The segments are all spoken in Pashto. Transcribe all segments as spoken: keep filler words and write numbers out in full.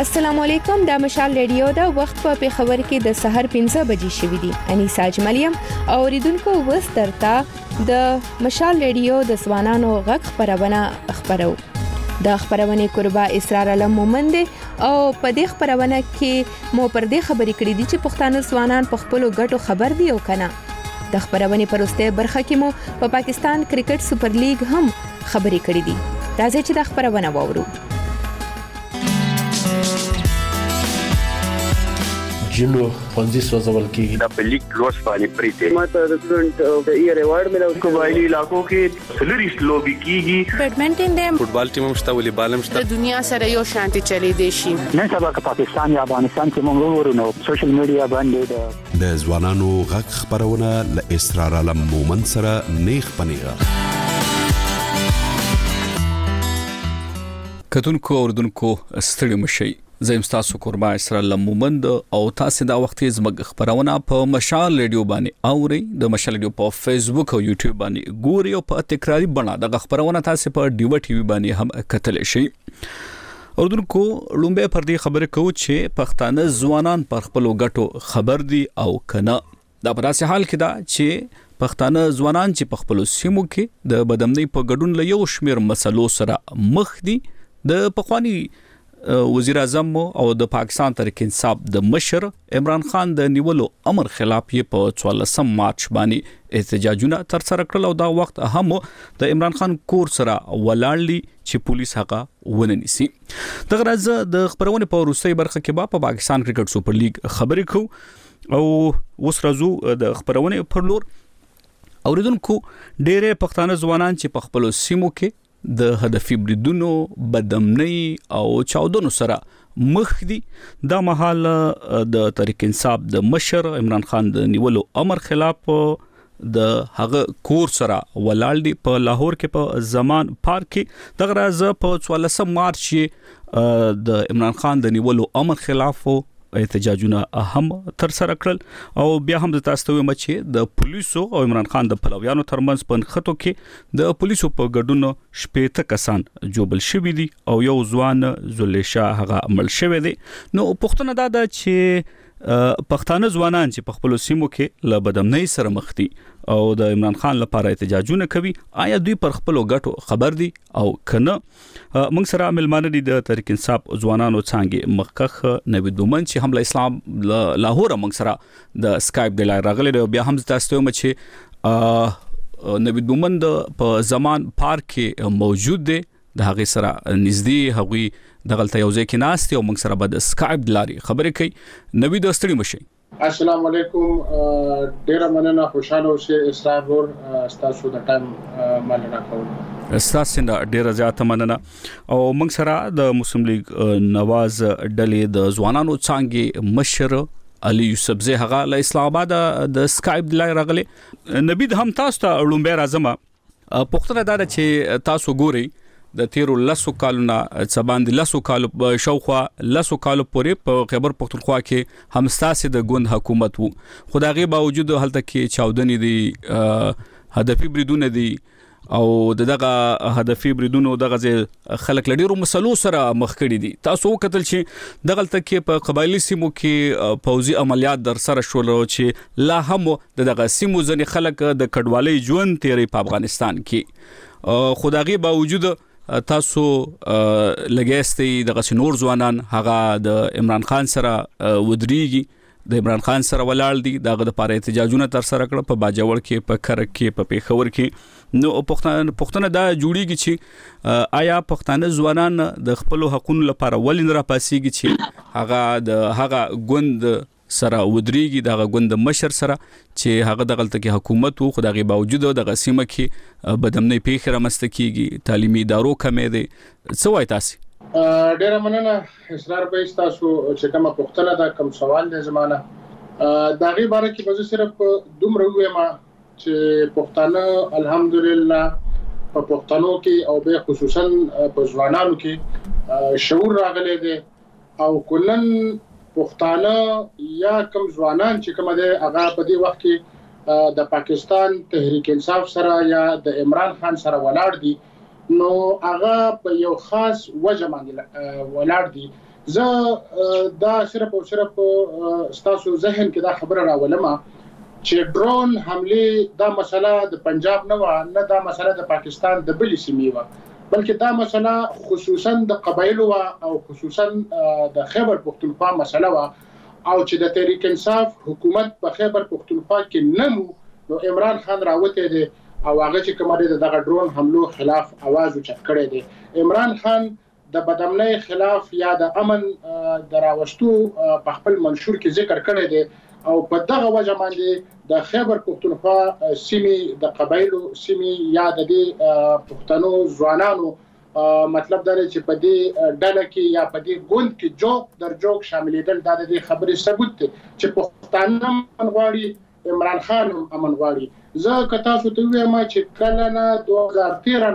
السلام علیکم، د مشال ریډیو دا وخت په پیښور کې د سحر پنځه بجې شوې دي. انیسا اجملیم او ریدونکو وسترتا د مشال ریډیو د ځوانانو غږ خبرونه خبرو. د خبرونه قربا اسرار علم مومند او په دې خبرونه کې مو پر دې خبرې کړې دي چې پښتانه ځوانان په خپل ګټو خبر دي او کنه. د خبرونه پرسته برخه کې مو په پاکستان کرکټ سپر لیګ هم خبرې کړې دي. راځي چې د خبرونه واورو. جنو پنځه سوځول کېږي د پلیک لوس باندې پریته ماته د سټډنټ د ایئر ایوارډ ملو قبایلی علاقو کې سلریس لوبي کیږي بیډمنټن د فوټبال ټیم مشته ولې بالم شته د دنیا سره یو شانتي چلی دی شي. نن سبا که پاکستان یا افغانستان کې موږ ورونو سوشل میډیا باندې د ځوانانو غږ خبرونه ل اسرار علم مومن سره نیخ پنیغه کتونکو اوردونکو ستړي مشي. زم تاسو قربا اسرار علم مومند او تاسو دا وخت زموږ خبرونه په مشال ریډیو باندې اوري. د مشال ریډیو په فیسبوک او یوټیوب باندې ګوري او په تکراری بڼه د خبرونه تاسو په ډیو ټي وي باندې هم کتل شي. اوردونکو لومبه پر دې خبره کوي چې پښتانه ځوانان پر خپل ګټو خبر دي او کنه. دا په داسې حال کې دا چې پښتانه ځوانان چې په خپل سیمو کې د بدمنۍ په ګډون له یو شمیر مسلو سره مخ دي. د پخوانی وزیر اعظم او د پاکستان تحریک انصاف د مشر عمران خان د نیولو امر خلاف یې په څوارلسم مارچ باندې احتجاجونه تر سره کړل او دا وخت هم د عمران خان کور سره ولاړلی چې پولیس هغه وننيسي. دغه راز د خبرونه په روسي برخه کې په پاکستان کرکټ سپر لیګ خبرې کو او اوس راځو د خبرونه پر لور. اوریدونکو ډېرې پښتانه ځوانان چې په خپل سیمو کې د هدفي بریدونو بدمنۍ او چاودنو سره مخ دي. دا مهال د تحریک انصاف د مشر عمران خان د نیولو امر خلاف د هغه کور سره ولاړ دي په لاهور کې په زمان پارک کې. دغه راز په څوارلسم مارچ د عمران خان د نیولو امر خلاف احتجاجونه هم تر سره کړل او بیا هم د تاسو ته مچ د پولیسو او عمران خان د پلویانو ترمنځ په خطو کې د پولیسو په ګډون شپږ کسان جوبل شوی دي او یو ځوان زلیشا هغه عمل شوی دی. نو پښتنه دا ده چې پښتانه ځوانان چې په خپل سیمو کې له بدمنۍ سره مخ دي او د عمران خان لپاره احتجاجونه کوي، آیا دوی پر خپل ګټو خبر دي او کنه؟ موږ سره ملمانه دي د تحریک انصاف ځوانانو څنګه مخکخ نوید دومن چې حمله اسلام لاهور موږ سره د اسکایپ د لای راغلی دی. بیا هم تاسو ته چې نوید دومن په زمان پارک کې موجود دی، د هغه سره نږدې هغوی دغلته یو ځای کې ناست او موږ سره به د اسکایپ لاري خبرې کوي. نوید ستړي مشي. السلام علیکم، ډیر مننه، خوشاله اوسئ. اسرار ور تاسو د ټایم مننه کوم. تاسو نه ډیر زیاته مننه. او موږ سره د مسلم لیگ نواز ډلې د ځوانانو څنګه مشر علي یوسف زه هغه له اسلام آباد د اسکایپ لای راغلي. نبید هم تاسو ته لومبه راځم. پښتنه دا چې تاسو ګوري د تیرو لسو کالونو څباندې لسو کالو شاوخوا لسو کالو پورې په خیبر پختونخوا کې همستاسي د ګوند حکومت وو، خو دا غي باوجود هلته کې چاودنې دي، هدفي بریدونه دي او دغه هدفي بریدونو دغه خلک لډیرو مسلو سره مخ کړي دي. تاسو وکتل چې دغلته کې په قبایلی سیمو کې پوځي عملیات در سره شول چې لا هم دغه سیمو ځنې خلک د کډوالۍ ژوند تیري په افغانستان کې، خو دا غي باوجود تاسو لګیستي دغه نور ځوانان هغه د عمران خان سره ودرېږي، د عمران خان سره ولاړ دي، دغه د لپاره احتجاجونه تر سره کړ په باجوړ کې، په کرک کې، په پیښور کې. نو پښتون پښتون دا جوړیږي چې آیا پښتانه ځوانان د خپل حقوقو لپاره ولین را پاسيږي چې هغه د هغه ګوند سره ودرېږي، دغه ګوند مشر سره چې هغه دغلته کې حکومت وو، خو دغه باوجود دغه سیمه کې بدمنۍ پیښه رامنځته کیږي، تعلیمي ادارو کمې دي. څه وایي تاسو؟ ډیر مننه اسرار به تاسو چې کومه پښتنه دا کوم سوال دی زمانہ دا غي باره کې به صرف دومره وایم چې پښتانه الحمدلله په پښتنو کې او به خصوصا په ځوانانو کې شعور راغلی دی او کلن پښتانه یا کوم ځوانان چې کوم دی هغه په دې وخت کې د پاکستان تحریک انصاف سره یا د عمران خان سره ولاړ دي. نو هغه په یو خاص وجه باندې ولاړ دي زه دا صرف او صرف ستاسو ذهن کې دا خبره راولم چې ډرون حمله دا مسله د پنجاب نه و نه دا مسله د پاکستان د بلې سیمې و بلکې دا مسله خصوصا د قبایلو او خصوصا د خیبر پختونخوا مسله و او چې د تحریک انصاف حکومت په خیبر پختونخوا کې نمو نو عمران خان راوته دي او هغه چې کومه د دغه ډرون حملو خلاف आवाज اوچت کړی دی عمران خان د بدامنۍ خلاف یا د امن دراوستو په خپل منشور کې ذکر کړی دی او په دغه وجه باندې د خیبر پختونخوا سیمې د قبایلو سیمې یا د دې پښتنو ځوانانو مطلب دا چې په دې ډله کې یا په دې ګوند کې جوک در جوک شاملېدل دا د دې خبرې ثبوت دی چې پښتانه غواړي عمران خان امن غواړي زه که تاسو ته وایم چې کله نه دوه هزار تیرہ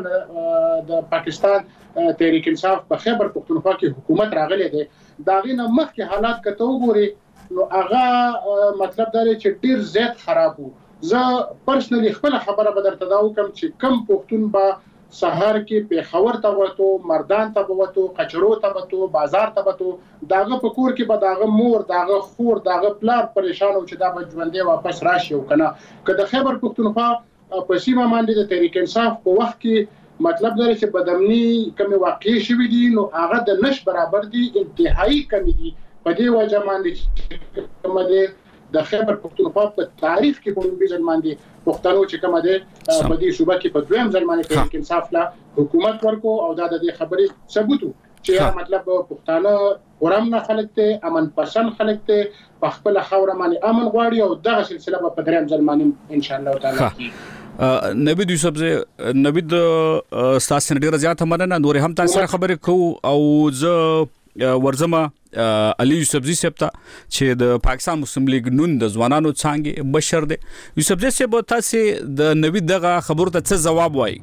د پاکستان تحریک انصاف په خیبر پختونخوا کې حکومت راغلی دی دا غینه مخکې حالات کته وګوري نو هغه مطلب دا چې ډیر زیات خراب وو زه پرسنلی خپل خبره به درته دا وکم چې کم پښتون با سحر کې پیښور ته وته مردان ته وته قچرو ته وته بازار ته وته داغه په کور کې به داغه مور داغه خور داغه پلار پریشان او چې دا به ژوندې واپس راشي او کنه که د خیبر پختونخوا په سیمه باندې د تحریک انصاف په وخت کې مطلب دا چې بدامني کوم واقع شوی دي نو هغه د نش برابر دي انتهایی کمی دي په دې وجه باندې کوم دي د خیبر پختونخوا په تاریخ کې په لومړي ځل باندې پښتنو چې کوم دي په دې صوبه کې په دویم ځل باندې تحریک انصاف لا حکومت ورکو او دا د دې خبرې ثبوت چې مطلب پښتانه ورم نه خلک ته امن پسند خلک ته په خپل خوره باندې امن غواړي او دغه سلسله په دریم ځل باندې ان شاء الله تعالی نبی یوسف زه نبی د استاد ډیر زیات مننه نور هم تاسو سره خبرې کوو او زه ورزمه علي یوسفزي سپتا چې د پاکستان مسلم لیگ نون د ځوانانو څنګه بشر دی یوسفزي سپ تاسو د نوی دغه خبرو ته څه جواب وایي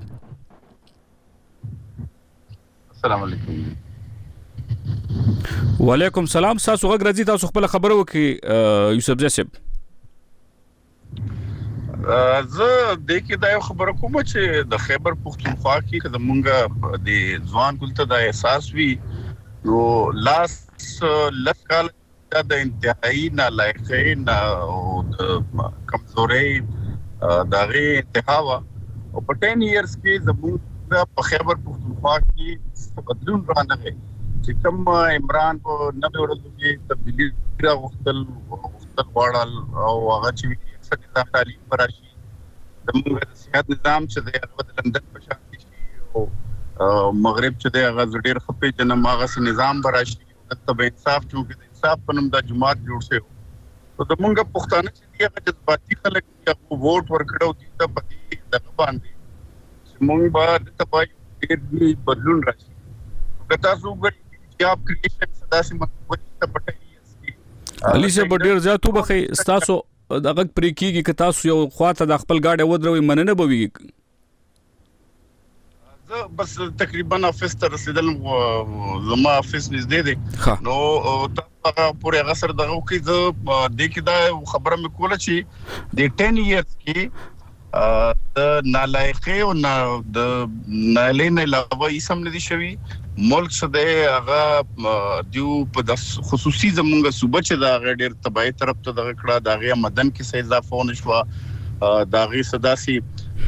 السلام علیکم وعلیکم السلام تاسو غږ راځي تاسو خپل خبرو کې یوسفزي سپ زه د کې دا یو خبره کوم چې د خیبر پختونخوا کې د مونږه د ځوان ګلته د احساس وی نو لاس لکال د انتهایی نالایقۍ او د کمزورۍ دغه انتها وا او په ټین ایئرز کې زموږ په خیبر پختونخوا کې بدلون رانغی چې کوم عمران په نوي ورځو کې تبدیلی راوختل وختل وړل او هغه چې اکثر نظام تعلیم براشي زموږ د سیاست نظام چې د هغه د لندن په شان شي او مغرب چې د هغه ډېر خپې جنم هغه نظام براشي د انصاف چې د انصاف په نوم د جماعت جوړ شوی نو د مونږ پښتانه چې هغه جذباتي خلک چې ووټ ورکړو دي ته په دې دغه باندې چې مونږ به د تبای ډېر بدلون راشي که تاسو وګورئ چې اپ کریشن سداسي مطلب ته پټي علي صاحب ډېر زیاتو بخي تاسو دغه پرې کیږي که تاسو یو خواته د خپل گاډي ودروي مننه بوي زه بس تقریبا افس ته رسیدل زما افس نږدې دی نو تاسو پورې غسر دغه کې زه د کې دا خبره مې کوله چې د ټین ایئرز کې د نالایقۍ او د نالین علاوه اسم ندي شوی ملک څخه هغه دیو په خصوصي زمونږ صوبه چې دا غډیر تبعی طرف ته دغه کړه دغه مدن کې څه اضافه ونشو دغه صداسي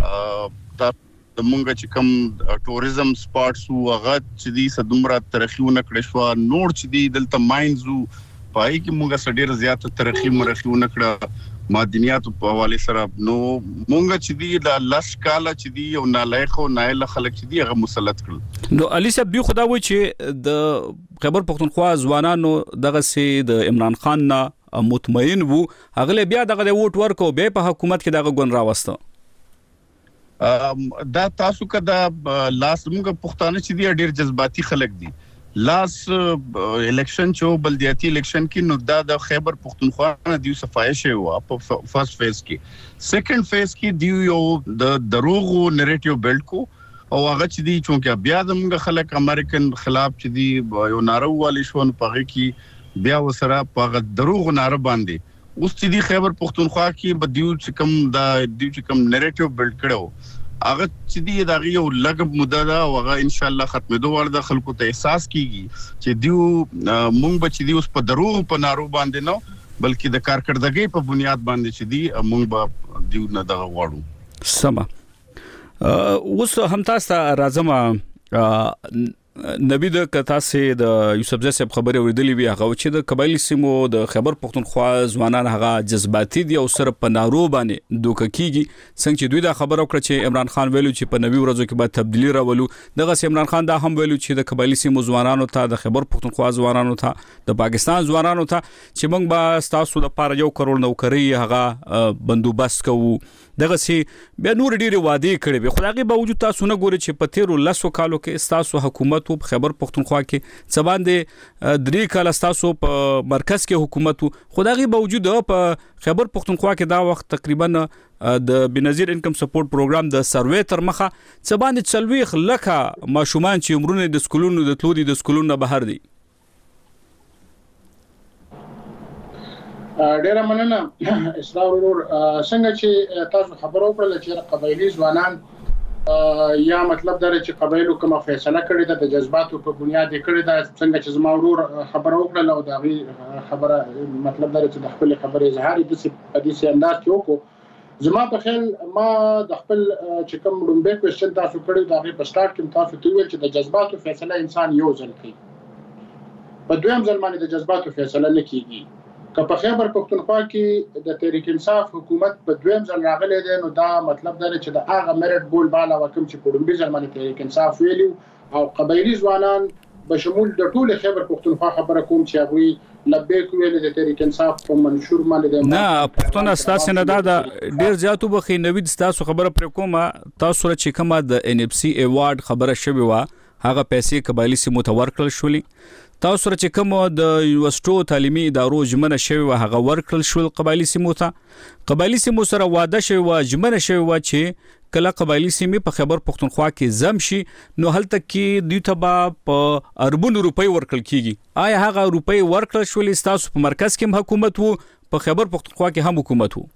د مونږ چې کوم ټوریزم سپاټس او هغه چې دي صدمره ترخیونه کړې شو نور چې دي دلته ماینز پای کې مونږه سډیر زیات ترخی مرخیونه کړه معدنیات په حواله سره نو مونږ چې دي د لاس کاله چې دي او نالایق او نایل خلک چې دي هغه مسلط کړل نو علي صاحب دی خدا و چې د خیبر پختونخوا ځوانانو دغه سي د عمران خان نه مطمئن وو هغه بیا دغه ووټ ورکو به په حکومت کې دغه ګون راوسته دا تاسو کدا لاس موږ پښتانه چې دی ډیر جذباتي خلک دي لاس الیکشن چو بلدیاتی الیکشن کې نو دا د خیبر پختونخوا نه دی صفایش هوا په فرست فیز کې سیکنډ فیز کې دی یو د دروغ نریټیو بیلډ کو او هغه چې دی چونکه بیا د موږ خلک امریکن خلاف چې دی یو نارو والی شون پغه کې بیا وسره پغه دروغ ناره باندې اوس چې دی خیبر پختونخوا کې بدیو چې کوم دا دی چې کوم نریټیو بیلډ کړو هغه چې دی دا یو لګ مدده دا او هغه ان شاء الله ختمېدو ورده خلکو ته احساس کیږي چې دیو مونږ به چې دی اوس په دروغ په نارو باندې نو بلکې د کارکړدګۍ په بنیاد باندې چې دی مونږ به دیو نه دغه غواړو سما اوس هم تاسو راځم نبی د کتا سي د یوسف زئی صاحب خبره ورېدلې وی هغه چې د قبایلی سیمو د خیبر پختونخوا ځوانان هغه جذباتي دي او سره په نارو باندې دوک کیږي څنګه چې دوی دا خبره وکړه چې عمران خان ویلو چې په نوي ورځو کې به تبدیلی راولو دغه عمران خان دا هم ویلو چې د قبایلی سیمو ځوانانو ته د خیبر پختونخوا ځوانانو ته د پاکستان ځوانانو ته چې موږ به تاسو د پاره یو کروڑ نوکری هغه بندوبست کوو دغه سي بیا نور ډیره وعده کړې به خدای باوجود تاسو نه ګوري چې په تیرو لسو کالو کې تاسو حکومت په خیبر پختونخوا کې سباندې درې کال تاسو په مرکز کې حکومت خدای باوجود په خیبر پختونخوا کې دا وخت تقریبا د بنظیر انکم سپورټ پروګرام د سروې تر مخه سباندې چلويخ لکه ماشومان چې عمرونه د سکولونو د تلوري د سکولونو بهر دي ډیره مننه اسرار ورور څنګه چې تاسو خبرو کړل چې قبایلی ځوانان یا مطلب دا چې قبایلو کومه فیصله کړې ده د جذباتو په بنیاد کړې ده څنګه چې زما ورور خبرو کړل او دا خبره مطلب دا چې د خپل خبرې اظهار د حدیث انداز کې وکړو زما په خیال ما د خپل چې کوم لومبه کوېشن تاسو کړی دا په سٹارټ کې تاسو ته ویل چې د جذباتو فیصله انسان یو ځل کوي په دویم ځل باندې د جذباتو فیصله نه کیږي که په خیبر پختونخوا کې د تحریک انصاف حکومت په دویم ځل راغلی دی نو دا مطلب دا چې د هغه میرټ بول بالا وکم چې په لومبي ځل باندې تحریک انصاف ویلو او قبایلی ځوانان بشمول د ټول خیبر پختونخوا خبره کوم چې هغه لبیک ویل د تحریک انصاف په منشور باندې نه پښتون استاد نه دا ډیر زیاتو بخي نوید تاسو خبره پر کومه تاسو چې کومه د ان اف سی ایوارډ خبره شوی و هغه پیسې قبایلی سي متور کړل شولې تاسو چې کوم د یونیورسيټو تعلیمي ادارو جمنه شوی و هغه ورکړل شول قبایلی سیمو ته قبایلی سیمو سره واده شوی و جمنه شوی و چې کله قبایلی سیمې په خیبر پختونخوا کې زم شي نو هلته کې دوی ته په اربونو روپۍ ورکړل کیږي آیا هغه روپۍ ورکړل شولې تاسو په مرکز کې حکومت وو په خیبر پختونخوا کې هم حکومت وو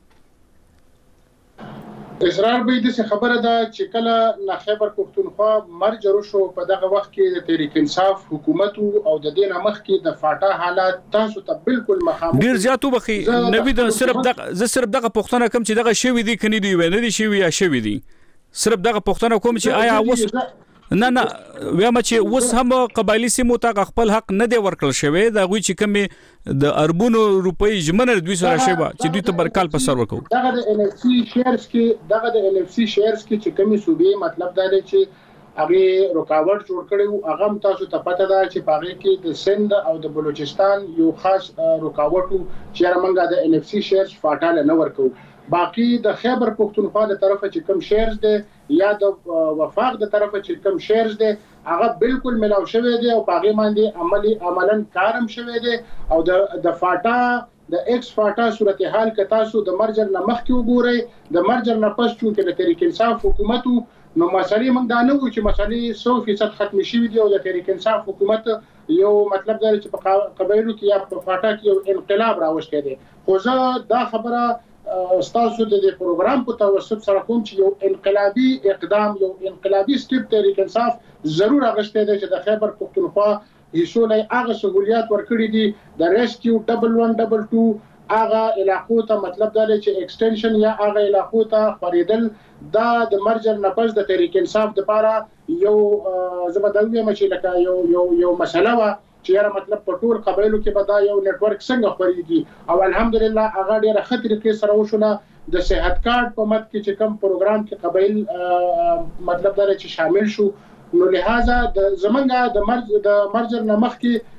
اسرار به د خبره ده چې کله نه خیبر پختونخوا مرج شو په دغه وخت کې د تحریک انصاف حکومت او د دین مخ کې د فاټا حالات تاسو ته بالکل مخامخ ډیر زیاتو بخي نبی د صرف دغه ز صرف دغه پښتنه کم چې دغه شوی دي کني دی ونه دي شوی یا شوی دي صرف دغه پښتنه کوم چې آیا اوس نه نه وایم چې اوس هم قبایلی سیمو ته خپل حق نه دی ورکړل شوی دا غوي چې کوم د اربونو روپۍ جمنه دوی سره شوی چې دوی ته برکال په سر ورکو دغه د ان اف سی شیرز کې دغه د ان اف سی شیرز کې چې کومي صوبې مطلب دا دی چې هغه رکاوټ جوړ کړي او هغه تاسو ته پته ده چې پاره کې د سند او د بلوچستان یو خاص رکاوټ چې موږ د ان اف سی شیرز فاټاله نه ورکو باقی د خیبر پختونخوا د طرفه چې کوم شیرز دي یا د وفاق د طرفه چې کوم شیرز دي هغه بالکل ملاو شوی دی او پاغي باندې عملی عملاً کارم شوی دی او د د فاټا د ایکس فاټا صورتحال ک تاسو د مرجر نه مخ کې وګورئ د مرجر نه پس چې د تحریک انصاف حکومت نو مسالې موږ دا نه و چې مسالې سو فیصد ختم شي وي او د تحریک انصاف حکومت یو مطلب دا چې په قبایلو کې یا په فاټا کې یو انقلاب راوښته دي خو زه دا خبره استاسو د دې پروګرام په توسط سره کوم چې یو انقلابي اقدام یو انقلابي سټیپ تحریک انصاف ضرور اغشته دی چې د خیبر پختونخوا هیڅولای هغه سہولیات ورکړي دي د ریسکیو ډبل ون ډبل ټو هغه علاقو ته مطلب دا چې ایکسټنشن یا هغه علاقو ته خریدل دا د مرجر نه پس د تحریک انصاف لپاره یو زبردوی مچ لکه یو یو یو مسله وا چې یاره مطلب په ټول قبایلو کې به دا یو نت ورک څنګه خوريږي او الحمدلله هغه ډیره خطر کې سره وشونه د صحت کارت په مت کې چې کوم پروګرام کې قبایل مطلب دا چې شامل شو نو لہذا د زمنګا د مرج د مرجر نمخ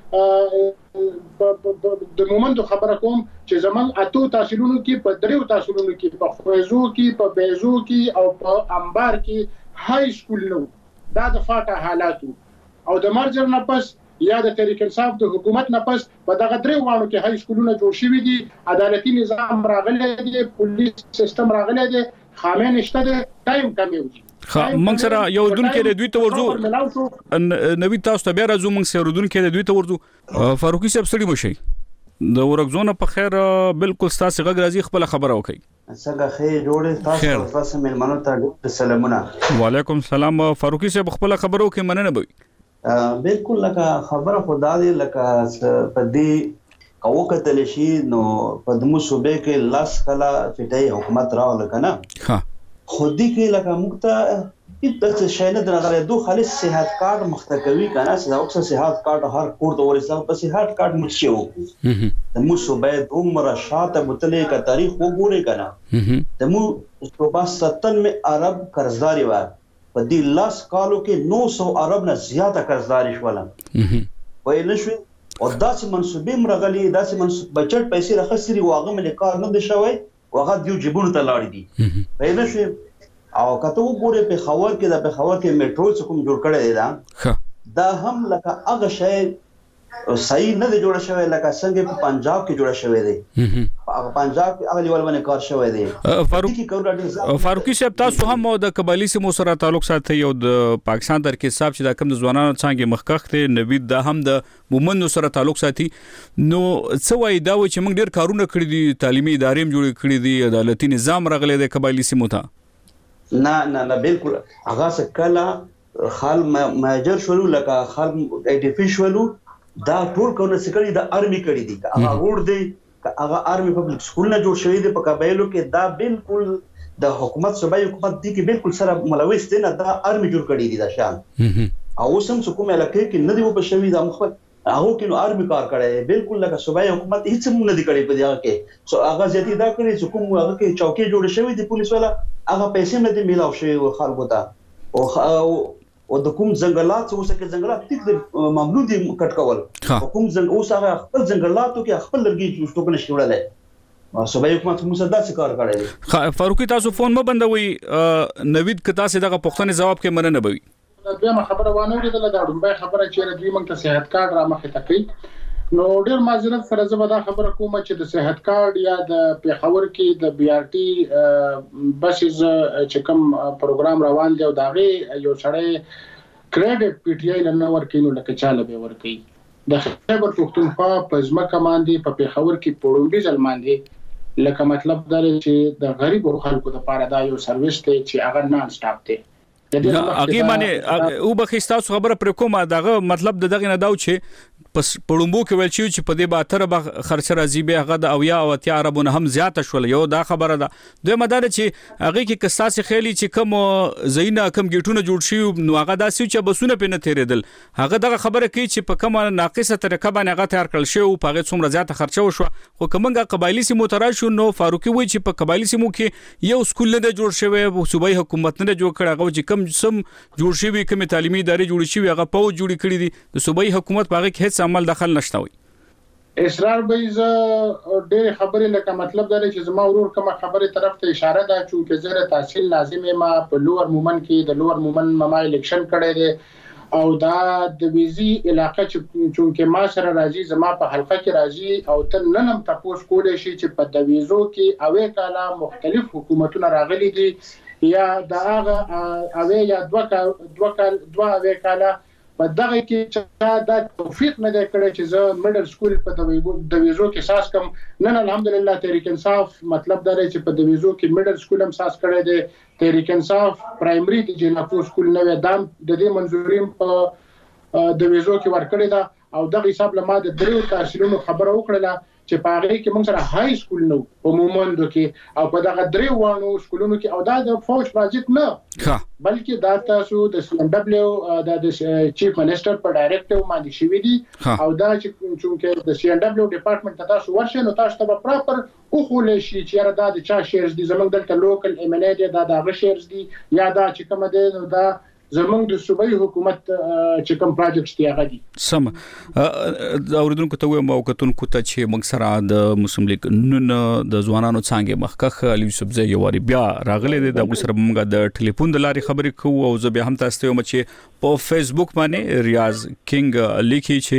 کې د مومند خبره کوم چې زمنګ اتو تحصیلونو کې په دریو تحصیلونو کې په خوځو کې په بیزو کې او په انبار کې های سکول نو دا د فاټا حالاتو او د مرجر نه پس یا د تحریک انصاف د حکومت نه پس په دغه درې وانو کې های سکولونه جوړ شوي دي عدالتي نظام راغلی دی پولیس سیستم راغلی دی خامې نشته دی ټایم کم یو موږ سره یو دن کې د دوی ته ورځو نوی تاسو ته بیا راځو موږ سره دن کې د دوی ته ورځو فاروقي صاحب سړي مشي د ورګزونه په خیر بالکل تاسو غږ راځي خپل خبره وکړي څنګه خیر جوړه تاسو تاسو مېلمانو ته سلامونه. وعلیکم السلام. فاروقي صاحب خپل خبرو کې مننه به. بالکل لکه خبره خدا دې لکه په دې او کتل شي نو په دمو صوبې کې لاس کلا فټي حکومت راول کنه. ها خودي کې لکه مخته د شاینه د غره دوه خالص صحت کارت مختکوي کنه چې اوکس صحت کارت هر کور د ورسره په صحت کارت مرشيو د مو صوبې عمر شاته متلې کا تاریخ وګوري کنه د مو صوبه ستانوي عرب قرضداري و په دې لاس کالو کې نو سو عرب نه زیاته قرضداري شوله وای نشوي او داسې منسوبې مرغلي داسې منسوب بچت پیسې راخسري واغه ملي کار نه دي شوی واغه دیو جيبونو ته لاړ دي وای نشوي او کته وګوره په خبر کې د په خبر کې میټرو څخه کوم جوړ کړی دی دا هم لکه هغه شی صحیح نه دی جوړ شوی لکه څنګه په پنجاب کې جوړ شوی دی په پنجاب کې هغه لیول باندې کار شوی دی. فاروقي فاروقي صاحب تاسو هم د قبایلی سیمو سره تعلق ساتي او د پاکستان تر کې صاحب چې دا کوم د ځوانانو څنګه مخکخ ته نوید دا هم د مومنو سره تعلق ساتي نو څه وای دا و چې موږ ډیر کارونه کړی دي تعلیمي ادارې هم جوړ کړی دي عدالتي نظام راغلی دی قبایلی سیمو ته. نه نه نه بالکل هغه څکلا خال ماجر شولو لکه خال ایډیفی شولو دا ټول کونه سکړی د ارمي کړی دي هغه ور دی هغه ارمي پبلک سکول نه جوړ شوی دی په قبایلو کې دا بالکل د حکومت صوبایي حکومت دی کې بالکل سره ملوث دي نه دا ارمي جوړ کړی دي دا شان او سم څه کومه لکه کې نه دی په شوی دا مخ هغه کې نو ارمي کار کړی بالکل لکه صوبایي حکومت هیڅ هم نه دی کړی په دغه کې سو هغه ځدی دا کړی چې کوم هغه کې چوکي جوړ شوی دی پولیس والا هغه پیسې نه دی میلاو شوی خلکو ته او او د کوم ځنګلات اوس کې ځنګلات ټیک د ممنوع دي کټ کول کوم ځنګل اوس هغه خپل ځنګلاتو کې خپل لرګي ټوپنه شوړل صوبایي حکومت موږ صدا څه کار کړی. فاروقي تاسو فون مې بندوي نوید کتا سي دغه پښتنې جواب کې مننه بوي. دویمه خبره وانه ورته دا ډومبه خبره چې دوی موږ ته صحت کارت را مخه تکي نو ډیر معذرت سره زه به دا خبره کوم چې د صحت کارت یا د پیښور کې د بي ار ټي بسز چې کوم پروګرام روان دی او دا غي یو سړی کریډټ پی ټی آی نه ورکینو لکه چاله به ورکی د خیبر پختونخوا په ځمکه باندې په پیښور کې پړومبي ځل باندې لکه مطلب دا چې د غریب خلکو لپاره دا یو سرویس دی چې هغه نان سټاپ دی. اګي معنی او بخښتا خبره پر کومه دغه مطلب دغه نه داو چې پس پړومبو کې ویل چې په دې باتره به خرچ راځي به هغه د اویا او اتیا عربونه هم زیاته شول یو دا خبره ده دوی مدار چې هغه کې کساسي خېلی چې کوم زینه کم گیټونه جوړ شي نو هغه داسې چې بسونه پنه تیرېدل هغه دغه خبره کوي چې په کومه ناقصه طریقه باندې هغه تیار کړل شو او په هغه څومره زیاته خرچه وشو خو کومه قبایلی سیمو ترا شو نو فاروقي وایي چې په قبایلی سیمو کې یو سکول نه جوړ شوی او صوبایي حکومت نه جوړ کړ هغه چې کم سم جوړ شوی کوم تعلیمي ادارې جوړ شوی هغه پاو جوړ کړی دي د صوبایي حکومت په هغه کې هیڅ عمل دخل نشته. اسرار به ز ډېر خبرې لکه مطلب دا چې زما ورور کومه خبره طرف ته اشاره ده چې زره تحصیل لازمه ما په لوور مومن کې د لوور مومن ما الیکشن کړی دی او دا د ویزي علاقې چې ما سره راځي زما په حلقه کې راځي او تر نن هم تاسو کولای شي چې په د ویزو کې اوې کاله مختلف حکومتونه راغلي دي یا دا هغه اوې یا دوه دوه دوه اوې کاله په دغه کې چې دا توفیق نه کړی چې زه میډل سکول په د ویزو کې ساس کوم نن الحمدلله تحریک انصاف مطلب دا دی چې په د ویزو کې میډل سکول هم ساس کړی دی تحریک انصاف پرایمري د جنافو سکول نو دام د دې منځوري په د ویزو کې ورکړی دا او دغه حساب لمه د دریو تحصیلونو خبره وکړه چې په هغه کې موږ سره های سکول نو عموما د کې او په دغه دریو وانو سکولونو کې او دا د فوج پروجیکټ نه بلکې دا تاسو د سی ان دبليو د چیف منسٹر په ډایریکټیو باندې شوی دي او دا چې د سی ان دبليو ډپارټمنټ تاسو ورشه نو تاسو ته پراپر او خولې شي چې دا د چا شیرز دي زمونږ دلته لوکل ایم ان ای دی دا د شیرز دي یا دا چې کوم دی نو دا زمونږ د صوبایي حکومت چې کوم پروجیکټ دی هغه دي سم اوریدونکو ته وایم او کتونکو ته چې موږ سره د مسلم لیگ نن د ځوانانو څنګه مخکخ علي یوسف زئی یواري بیا راغله د سره موږ د ټلیفون د لارې خبرې کوو او زه به هم تاسو ته چې په فیسبوک باندې ریاض کینګ لیکي چې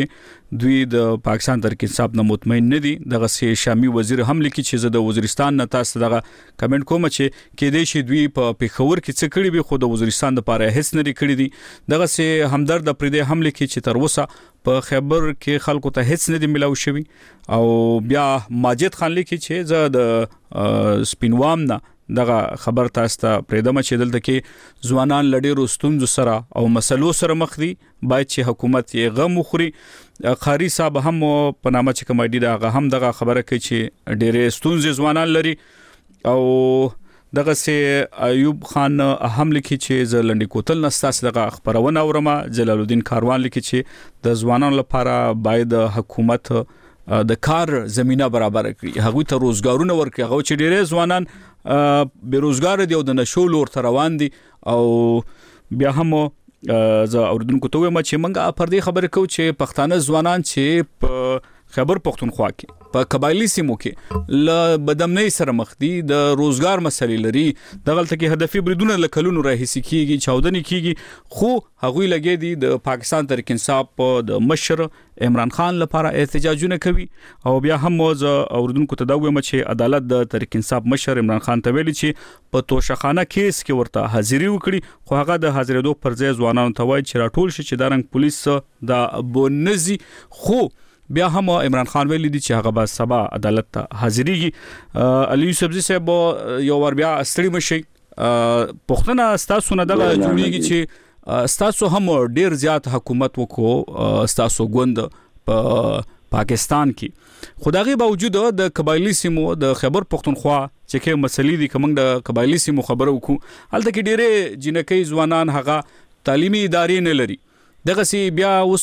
دوی د پاکستان تحریک انصاف نه مطمئن نه دي. دغه سي شامي وزیر هم لیکي چې زه د وزیرستان نه تاسو دغه کمنټ کوم چې کې دې شي دوی په پیښور کې څه کړی به خو د وزیرستان لپاره هیڅ نه کړی دي. دغه سي همدرد پر دې هم لیکي چې تر اوسه په خیبر کې خلکو ته هیڅ نه دی ملاو شوی. او بیا ماجد خان لیکي چې زه د سپینوام نه دغه خبر تاسو ته پریدم چې دلته کې ځوانان لډیرو ستونزو سره او مسلو سره مخ دي، باید چې حکومت یې غم وخوري. قاری صاحب هم په نامه چې کمیډي دا هم دغه خبره کوي چې ډېرې ستونزې ځوانان لري. او دغه سي ایوب خان هم لیکي چې ز لنډی کوتل نستاس دغه خبرونه اورما. جلال الدین کاروان لیکي چې د ځوانانو لپاره باید حکومت د کار زمينه برابر کړي، هغه ته روزګارونه ورکړي. هغه چې ډېر ځوانان بیروزګار دي او د نشو لور ته روان دي. او بیا هم ز اوردونکو ته وایم چې منګه پر دې خبره کو چې پښتانه ځوانان چې په خیبر پختونخوا کې په قبایلی سیمو کې ل بدمنۍ سره مخ دي، د روزګار مسلې لري. دغلته کې هدفي بریدونه لکلونو راهسي کیږي، چاودنې کیږي، خو هغوی لګي دي د پاکستان تحریک انصاف د مشر عمران خان لپاره احتجاجونه کوي. او بیا هم موز اوردونکو ته دا وایم چې عدالت د تحریک انصاف مشر عمران خان ته ویلي چې په توشخانه کیس کې ورته حاضری وکړي، خو هغه د حاضرېدو پر ځای ځوانانو ته وایي چې راټول شي چې دارنګ پولیس د بونزي. خو بیا هم عمران خان ویلي دي چې هغه به سبا عدالت ته حاضرېږي. علي یوسفزي صاحب یو ور بیا ستړي مشي پښتنه ستاسو نه دغه جوړیږي چې ستاسو هم ډیر زیات حکومت وکړو ستاسو ګوند په پاکستان کې، خو دغه باوجود د قبایلی سیمو د خیبر پختونخوا چې کوم مسلې دي کوم د قبایلی سیمو خبرو وکړو، هلته کې ډېرې جنکۍ ځوانان هغه تعلیمي ادارې نه لري. دغه سی بیا اوس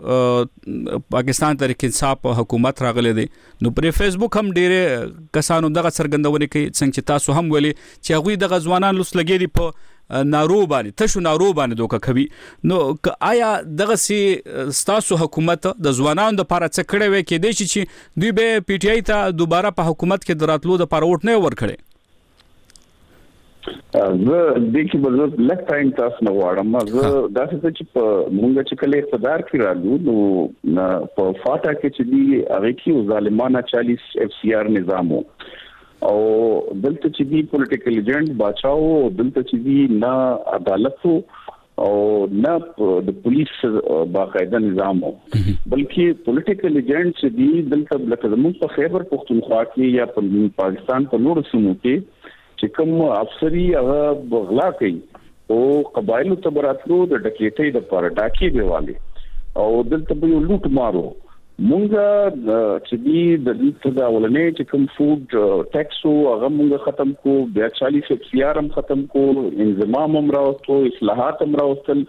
پاکستان تحریک انصاف حکومت راغلی دی، نو پر فیسبوک هم ډېر کسانو دغه څرګندونه کوي څنګه چې تاسو هم ویلي چې هغوی دغه ځوانان لوس لګي دي په نارو باندې تشو نارو باندې دوکه کوي. نو آیا دغه سی تاسو حکومت د ځوانانو لپاره څه کړی وي کې دی چې دوی به پی ټی آی ته دوباره په حکومت کې دراتلو د لپاره ووټ نه ورکړي؟ زه د کی بزرګ لک ټایم تاسو نه واړم. زه دا څه چې په مونږ چې کله اقتدار کې رالو نو په فاټا کې چې دی هغه کې ظالمانه چالیس اف سی آر نظام او دلته چې دی پولیټیکل ایجنټ بچاو، دلته چې دی نه عدالت او نه د پولیس باقاعده نظام بلکې پولیټیکل ایجنټ چې دی دلته لکه زموږ په خیبر پختونخوا کې یا په پاکستان په نورو سیمو کې چې کوم افسری هغه بغلا کوي او قبایلو ته براتلو د ډکیټۍ د پر ډاکی دیوالي او دلته به یو لوټ مارو. مونږه چې دی د دې د اولنې چې کوم فود ټیکس هغه مونږه ختم کو، بیا چالیس اف سی آر هم ختم کو، انضمام هم راوستو، اصلاحات هم راوستل.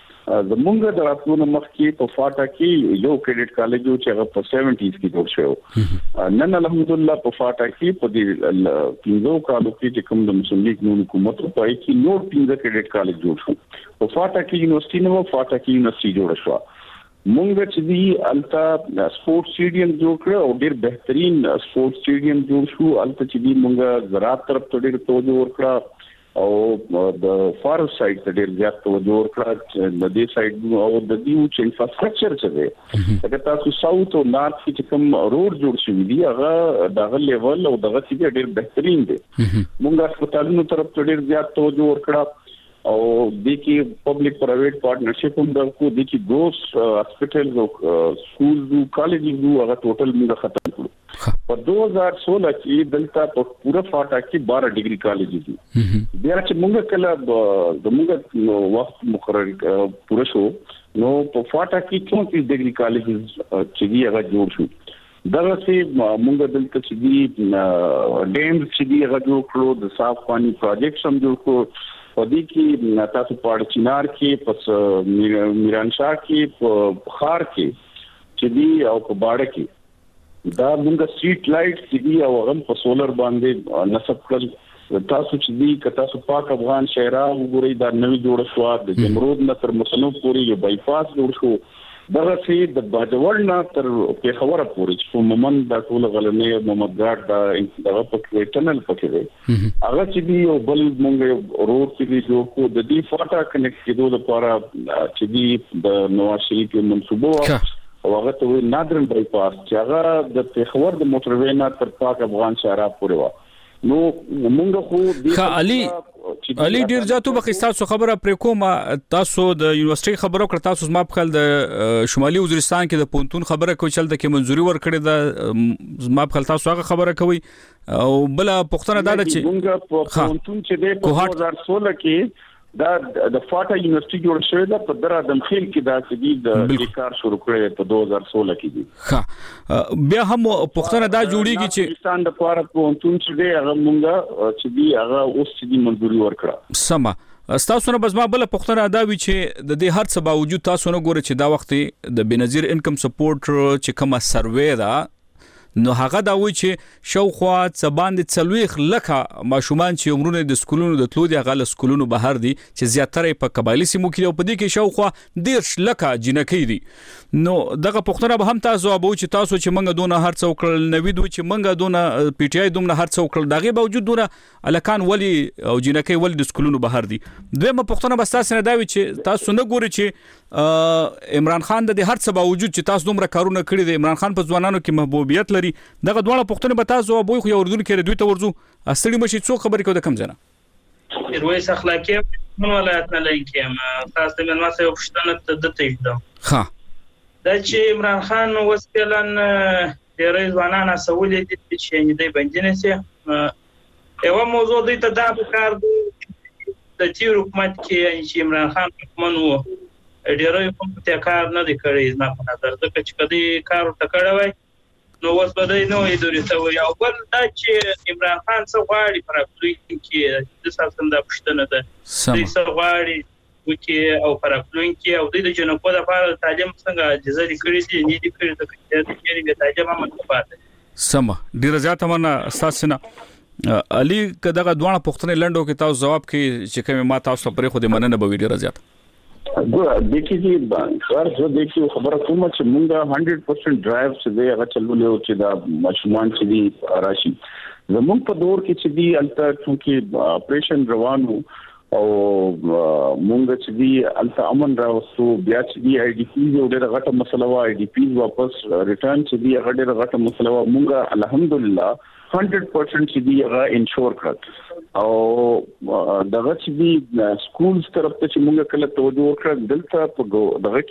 زمونږ د راتلو مخکې په فاټا کې یو کریډټ کالج چې هغه په سیونټیز کې جوړ شو. نن الحمدلله په فاټا کې په دې پنځو کالو کې چې کوم د مسلم لیگ نو حکومت په ای کې نور پنځه کریډټ کالج جوړ شو. په فاټا کې یونیورسيټي نو فاټا کې یونیورسيټي جوړ شو. مونږ چې دی التا سپورت سټیډیم جوړ کړ او ډیر بهترین سپورت سټیډیم جوړ شو. التا چې دی مونږ زراعت طرف ته ډیر توجه ورکړه او د فارس سایډ ته ډیر زیات توجه ورکړه. د دې سایډ او د دې چې انفراستراکچر څه دی دا تاسو ساوث او نارث کې کوم روډ جوړ شوی دی هغه دغه لیول او دغه چې ډیر بهترین دی. مونږ هسپتالونو طرف ته ډیر زیات توجه ورکړه او د کې پبلک پرایویټ پارټنرشپ هم درکو. د کې ګروس هسپټلز او سکولز او کالجز هغه ټوټل موږ ختم کړو. په دو هزار سولہ کې دلته په پورا فاټا کې بارہ ډیګري کالج دي. بیا چې موږ کله د موږ وخت مقرر پوره شو نو په فاټا کې چونتیس ډیګري کالج چې دی هغه جوړ شو. دغه چې موږ دلته چې دی ډیم چې دی هغه جوړ کړو، د صاف پانی پروجیکټ هم جوړ کړو. په دې کې تاسو په چینار کې پس میرانشاه کې په خار کې چې دی او په باړه کې دا موږ سټریټ لایټ چې دی او هم په سولر باندې نصب کړل. تاسو چې دی که تاسو پاک افغان شهرا وګورئ دا نوې جوړ شو، د جمرود نه تر مصنوع پورې یو باي پاس جوړ شو. دغه چې د باجوړ نه تر پیښور پورې چې مومن د ټول غلنې محمد ګارد دا دغه په ټنل پکې دی هغه چې دی او بل موږ روډ چې دی جوړ کو. د دې فاټا کنیکټ کېدو لپاره چې دی د نواز شریف منصوبه او هغه ته نادرن بایپاس چې هغه د پیښور د موټروي نه تر پاک افغان شهرا پورې و. نو موږ خو د علي علي ډیر ځاتو به تاسو خبره پرې کومه تاسو د یونیورسيټي خبرو کړ تاسو ما په خل د شمالي وزیرستان کې د پونتون خبره کوي چې د کې منځوري ورکړي د ما په خل تاسو هغه خبره کوي او بل پښتنه دا چې موږ په پونتون چې د دوه هزار سولہ کې دا د فاټا یونیورسيټي جوړ شوی دا په درا دمخیل کې دا چې د کار شروع کړی په دوه هزار سولہ کې دي. ها بیا هم پښتنه دا جوړیږي چې پاکستان د پاره پونتون چې دی هغه مونږه چې دی هغه اوس چې دی منځوري ورکړه. سما تاسو نه بس ما بل پښتنه دا وی چې د دې هر څه باوجود تاسو نه ګوره چې دا وخت د بنظیر انکم سپورټ چې کومه سروې دا نو هغه دا وی چې شاوخوا څه باندې څلويخ لکه ماشومان چې عمرونه د سکولونو د تلو دي غل سکولونو بهر دي چې زیاتره په قبایلی سیمو کې او په دې کې شاوخوا ډیر لکه جنکې دي. نو دغه پښتنه به هم تاسو ابو چې تاسو چې منګه دونه هر څو کړل نوې دوی چې منګه دونه پی ټی آی دومره هر څو کړل دغه باوجود دونه الکان ولی او جنکې ولی د سکولونو بهر دي. دویمه پښتنه بس تاسو نه دا وی چې تاسو نه ګوري چې عمران خان د هر څه باوجود چې تاسو دومره کارونه کړی دي عمران خان په ځوانانو کې محبوبیت لري دغه دواړه پښتنه به تاسو ابو خو یو اردن کې دوی ته ورزو اصلي مشي څو خبرې کو د کم ځنه رويس اخلاقي من ولایت نه لایکم تاسو من ما سه پښتنه د تېږم. ها دا چې عمران خان وسپلن ډېرې ځوانان اسولې دي چې نه دی بندینه سي یو موضوع دی ته دا کار دی د تیر حکومت کې چې عمران خان حکومت وو ډېرې کوم ته کار نه دی کړی نه په نظر د چې کدي کار ته کړی نو اوس به دی نو اداري ته وي او بل دا چې عمران خان څو غواړي پر خپل کې د ساتم د پښتنه ده د څو غواړي چې او پر خپل کې او د جنکو د لپاره تعلیم څنګه جزري کړی دي نه دي کړی د کې د تعلیم هم پاتې سم ډیر زیاته منه اساسنه علي کداغه دوه پښتنه لندو کې تاسو جواب کې چې کوم ما تاسو پرې خو دې مننه به ډیر زیات ګور دیکھیږي بانکار زه دیکھو خبره کوم چې مونږه سل پرسنټ ډرایو چې دی هغه چلولې او چې دا مشمون چې دی راشي زموږ په دور کې چې دی الته چې اپریشن روانو او مونږ چې دی الته امن راوستو بیا چې دی آی ډی پی یو ډېر غټه مسله وا آی ډی پی واپس ریټرن چې دی هغه ډېر غټه مسله وا مونږه الحمدلله سل پرسنټ چې دی هغه انشور کړ او دغه چې دی سکولز طرف ته چې موږ کله توجه وکړه دلته په دغه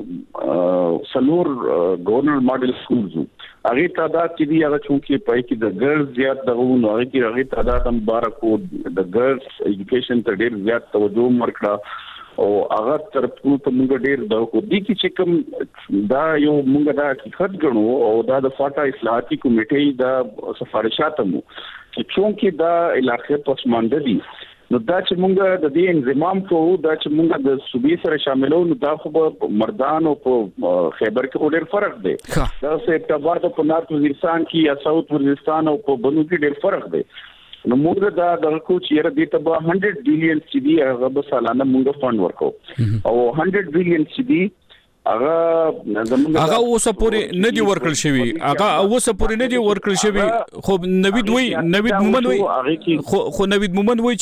کې سلور ګورنر ماډل سکولز هغه تعداد چې دی هغه چې په کې د ګرلز زیات دغه نو هغه کې هغه تعداد هم بارکو د ګرلز ایجوکیشن ته ډېر زیات توجه ورکړه او هغه طرف ته موږ ډېر د حکومت کې چې کوم دا یو موږ دا حقیقت ګڼو او دا د فاټا اصلاحاتي کمیټې دا سفارشات مو چې چونکې دا علاقې پسمانده دي نو دا چې موږ د دې انضمام کوو دا چې موږ د صوبې سره شاملو نو دا خو مردان او په خیبر کې ډېر فرق دی دا سپټمبر په نارت وزیرستان کې یا ساوث وزیرستان او په بنو کې ډېر فرق دی نو موږ دا د کو چیرې د تبا سل بلین چې دی هغه به سالانه موږ فند ورکو او سل بلین چې دی هغه زموږ هغه اوسه پورې نه دی ورکړل شوی هغه اوسه پورې نه دی ورکړل شوی خو نوید وای نوید مومند وای خو خو نوید مومند وای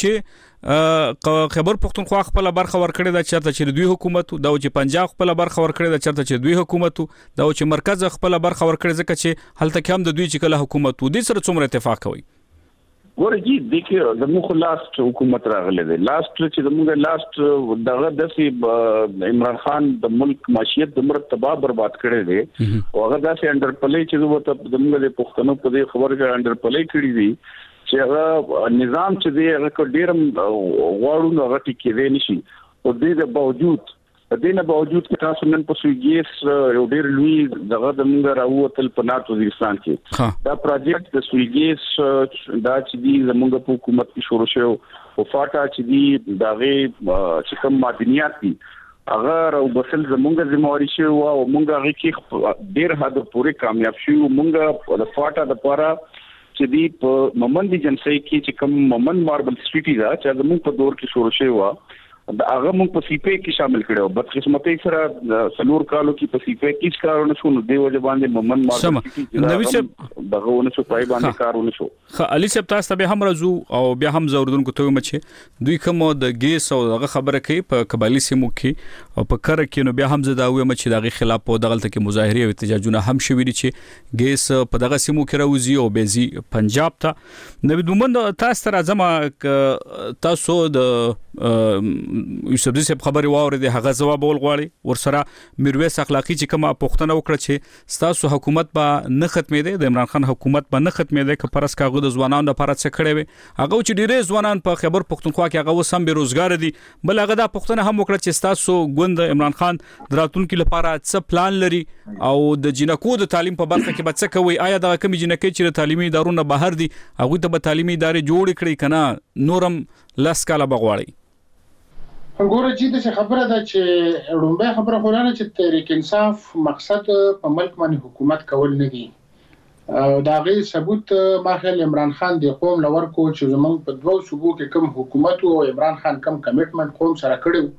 چې خبر پښتونخوا خپل برخه ورکړي دا چرته چې دوی حکومت دا چې پنجاب خپل برخه ورکړي دا چرته چې دوی حکومت دا چې مرکز خپل برخه ورکړي ځکه چې هلته کوم د دوی چې کله حکومت و دي سره څومره اتفاق کوي ورګي دیکھو زموږ لاست حکومت راغله ده لاست چې زموږ لاست دغه د عمران خان د ملک معیشت د مرتبه برباد کړي دي او هغه داسې انډر پلي چې وته زموږ د پښتنو په دې خبره کې انډر پلي کړي دي چې هغه نظام چې دی هغه ډیرم غواړو هغه ټکی دی نشي او دې باوجود دینه باوجود چې تاسو نن په سویګیس یو ډیر لوی دغه د موږ راوتل په نارت وزیرستان کې دا پروجیکټ د سویګیس دا چې دی زموږ په حکومت کې شروع شو او فاټا چې دی دغه چې کوم معدنیات دي هغه او بسل زموږ ذمہواری شو او موږ هغه کې ډیر حد پورې کامیاب شو موږ د فاټا د پاره چې دی په ممند جنسي کې چې کوم ممند ماربل سټریټي دا چې زموږ په دور کې شروع شو د هغه موږ په سی پی کې شامل کړو بد قسمتۍ سره سلور کالو کې په سی پی کې کارونه شو نو دی وجه باندې مومن مارکیټ نبی صاحب دغه ونه شو پای باندې کارونه شو خ علي صاحب تاسو به هم رازو او بیا هم زوردونکو ته مچ دوی کوم د ګیس او دغه خبره کوي په قبایلی سیمو کې او په کر کې نو بیا هم زدا وي مچ دغه خلاف په دغلت کې مظاهره او احتجاجونه هم شوي دي چې ګیس په دغه سیمو کې راوځي او بيزي پنجاب ته نبی دومند تاسو تر ازمه تاسو د یوسف صاحب خبري واوري هغه جواب ول غواړي ورسره میرویس اخلاقی چې کومه پښتنه وکړه چې تاسو حکومت به نه ختمې دي د عمران خان حکومت به نه ختمې دي که پرس کاغه د ځوانانو لپاره څه کړي وي هغه چې ډیره ځوانان په خبر پښتونخوا کې هغه وسم به روزګار دي بل هغه د پښتنه هم وکړه چې تاسو ګوند عمران خان دراتونکو لپاره څه پلان لري او د جنکو د تعلیم په برخه کې به څه کوي آیا د کمی جنکې چې تعلیمي ادارونه بهر دي هغه ته به تعلیمي ادارې جوړ کړي کنه نورم لاس کاله بغواړي ګوره چې د خبره ده چې رومبه خبره خورانه چې تحریک انصاف مقصد په ملک باندې حکومت کول نه دي او دا غي ثبوت ماخل عمران خان دی قوم لور کو چې زمونږ په دوه صوبو کې کوم حکومت او عمران خان کوم کمټمنټ قوم سره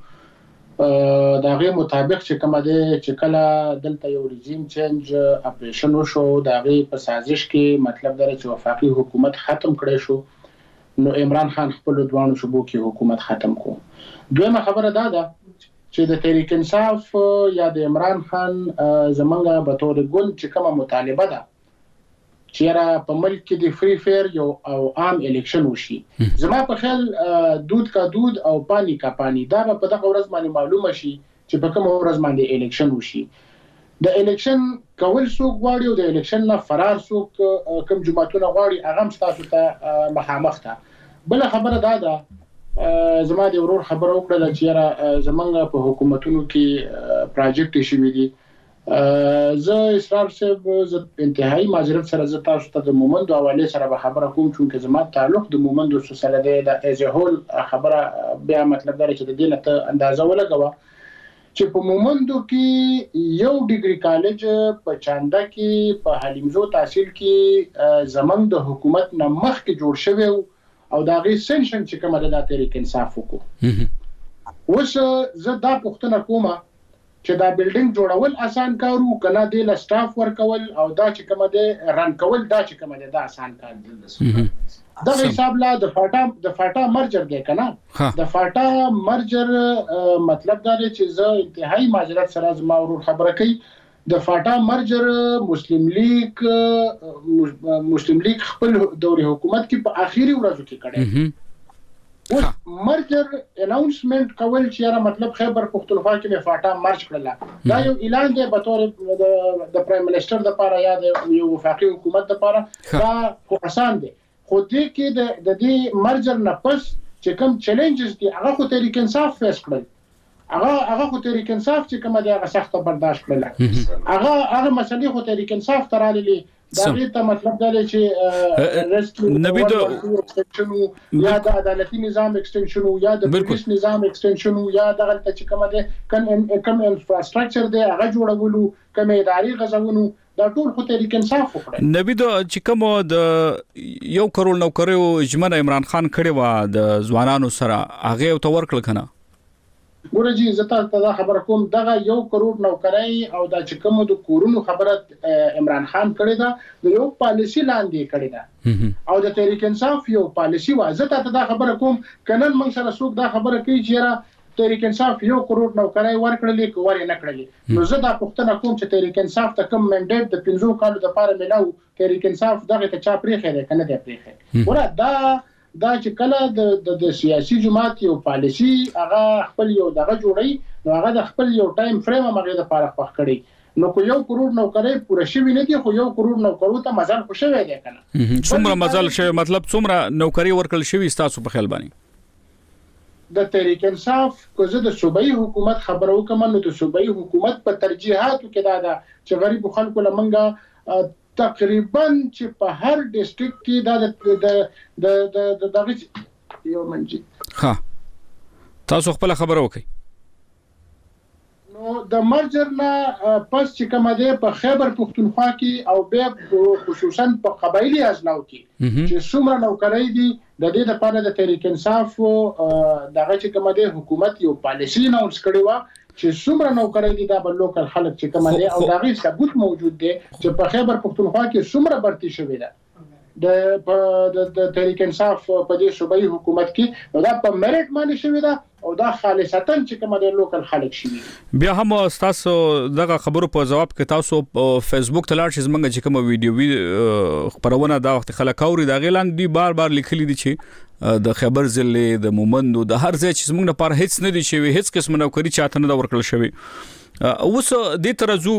کړو دا غي مطابق چې کوم ده چې کله دلته یو رژیم چینج اپریشن وشو دا غي په سازش کې مطلب دا چې وفاقي حکومت ختم کړي شو نو عمران خان خپل دوانو صوبو کې حکومت ختم کو دویمه خبره دا ده چې د تحریک انصاف یا د عمران خان زمونږه به تور ګوند چې کومه مطالبه ده چې را په ملک کې د فری فیر یو او عام الیکشن وشي زما په خیال دود کا دود او پانی کا پانی دا په دغه ورځ باندې معلومه شي چې په کوم ورځ باندې الیکشن وشي د الیکشن کول څوک غواړي او د الیکشن نه فرار څوک کوم جماعتونه غواړي هغه تاسو ته مخامخ ته بل خبره دا ده زما د ورور خبره وکړه چې را زمونږ په حکومتونو کې پروجیکټ شوی دي زه اسرار صاحب ز انتهایی معذرت سره ز تاسو ته د مومند حواله سره به خبره کوم چې زما تعلق د مومند سره د ایز هول خبره بیا مطلب دا چې د دې ته اندازه ولګوا چې په مومندو کې یو ډیګري کالج په چاندا کې په حلیمزو تحصیل کې زمنګ د حکومت نه مخ کې جوړ شوی او دا غي سنشن چې کومه د تحریک انصاف وکړو اوس زه دا پوښتنه کومه چې دا بلډینګ جوړول آسان کارو کنه د ل سټاف ورکول او دا چې کومه د رن کول دا چې کومه د آسان کار دي دا حساب لا د فاټا د فاټا مرجر دی کنه د فاټا مرجر مطلب دا دی چې زه انتهایی معذرت سره زما ورور خبره کوي د فاټا مرجر مسلم لیگ مسلم لیگ خپل دوري حکومت کې په اخیری ورځو کې کړی اوس مرجر اناونسمنت کول چې را مطلب خیبر پختونخوا کې فاټا مرج کړل دا یو اعلان دی به تور د پرایم منسٹر د لپاره یا د یو وفاقي حکومت لپاره دا خو آسان دی خو دې کې د د دې مرجر نه پس چې کوم چیلنجز دي هغه خو تحریک انصاف فیس کړل هغه هغه خو تحریک انصاف چې کومه دی هغه سخت برداشت کړل هغه هغه مسلې خو تحریک انصاف ترالي دا دې ته مطلب دا دی چې نبی د یا د عدالتي نظام ایکسټنشن یا د پولیس نظام ایکسټنشن یا دغه چې کومه دی کوم انفراستراکچر دی هغه جوړولو کوم اداري غزونو دا ټول خو تحریک انصاف وکړي نبی د چې کوم د یو کروڑ نوکریو جمنه عمران خان کړي وا د ځوانانو سره هغه تو ورکل کنه ورجی زتا ته خبر کوم دغه یو کروڑ نوکرای او د چې کوم د کورونو خبره عمران خان کړي دا د یو پالیسی لاندې کړي دا او د تحریک انصاف یو پالیسی وا زتا ته خبر کوم کنن موږ سره څوک دا خبره کوي چې تحریک انصاف یو کروڑ نوکرای ورکړلې کواري نه کړلې نو زه دا پښتنه کوم چې تحریک انصاف ته کوم منډیټ د پنځو کالو د لپاره ملاو تحریک انصاف دغه ته چا پرې خېره کنه دی پرې خېره ورا دا دا چې کله د د سیاسي جماعت یو پالیسی هغه خپل یو دغه جوړي نو هغه د خپل یو ټایم فریم هغه د لپاره پخ کړي نو کو یو کروڑ نوکرای پوره شوی نه دی خو یو کروڑ نوکرو ته مزل خو شوی دی کنه څومره مزل شوی مطلب څومره نوکری ورکل شوی تاسو په خیال باندې د تحریک انصاف کو زه د صوبایي حکومت خبرو کوم نو د صوبایي حکومت په ترجیحاتو کې دا ده چې غریب خلکو لمنګه تقریبا چې په هر ډیسټریکټ کې دا د د د دغه یو منجي ها تاسو خپل خبرو وکي نو د مرجر نه پس چې کومه ده په خیبر پختونخوا کې او بیا خصوصا په قبایلی اجلاو کې چې څومره نوکرۍ دي د دې لپاره د تحریک انصاف دغه چې کومه ده حکومت یو پالیسی اناونس کړی و چې څومره نوکرۍ دي دا بل لوکل خلک چې کومه ده او دغه ثبوت موجود دی چې په خیبر پختونخوا کې څومره برتی شوی ده د د تحریک انصاف په دې صوبایي حکومت کې دا په میرټ باندې شوی ده او دا خالصتا چې کومه د لوکل خلک شي. بیا هم تاسو دغه خبرو په جواب کې تاسو فیسبوک ته لاړ شئ زمونږ چې کوم ویډیو خبرونه دا وخت خلک اوري دا غیلان دی بار بار لیکلي دي چې د خیبر ضلع د مومندو د هر ځای چې زمونږ لپاره هیڅ نه دي شوی هیڅ قسم نوکری چاته نه ورکړل شوی. اوس د ترزو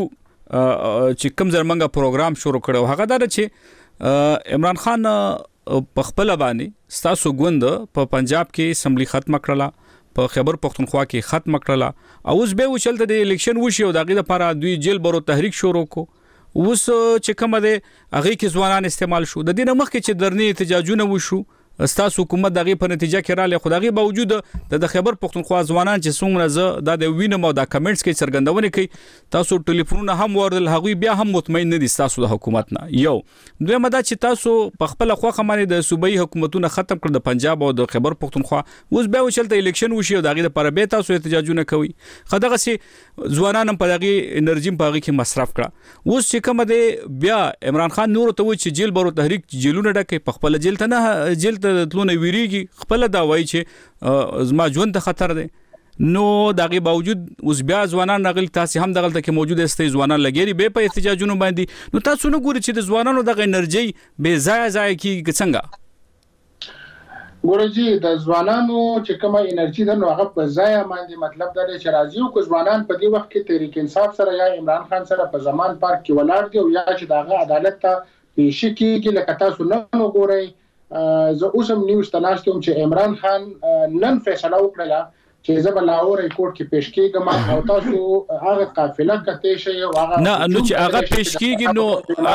چې کوم زرمنګ پروګرام شروع کړو هغه دا چې عمران خان په خپل باندې ستاسو غوند په پنجاب کې اسمبلی ختم کړله په خیبر پختونخوا کې ختم کړله او اوس به وچلته د الیکشن وشي او دغه لپاره دوی جیل برو تحریک شروع کو اوس چې کومه ده هغه کې ځوانان استعمال شو د دې مخکې چې درنی احتجاجونه وشو ستاسو حکومت دغه په نتیجه کې رااله خدای باوجود د خیبر پختونخوا ځوانان چې څومره ز د وینم او د کمنټس کې څرګندونه کوي تاسو ټلیفونونه هم ورل هغوی بیا هم مطمئن نه دي تاسو د حکومت نه یو دوی مده چې تاسو په خپل خوخه باندې د صوبایي حکومتونه ختم کړ د پنجاب او د خیبر پختونخوا اوس به وچلته الیکشن وشي او دغه لپاره به تاسو احتجاجونه کوي خدغه سي ځوانان په دغه انرژي په هغه کې مصرف کړه اوس چې کوم دی بیا عمران خان نور ته و چې جیل برو تحریک جیلونه ډکه په خپل جیل ته نه جیل تلونه ویریږي خپل دا وایي چې زما ژوند ته خطر دی نو دغه باوجود اوس بیا ځوانان نغل تاسو هم دغه کې موجود استي ځوانان لګيري به په احتجاجونو باندې نو تاسو نه ګوري چې د ځوانانو دغه انرژي به ځای ځای کې څنګه ګورجی د ځوانانو چې کومه انرژي ده نو هغه په ځای باندې مطلب دا دی چې راځي او کو ځوانان په دې وخت کې تحریک انصاف سره یا عمران خان سره په زمان پارک کې ولاړ دي او یا چې دغه عدالت ته پیش کیږي لکه تاسو نه وګورئ زه اوسم نیوز تناستم چې عمران خان نن فیصله وکړه چې زه به لاهور کورټ کې پیش کیږم او تاسو هغه قافله کته شي او هغه نه نو چې هغه پیش کیږي نو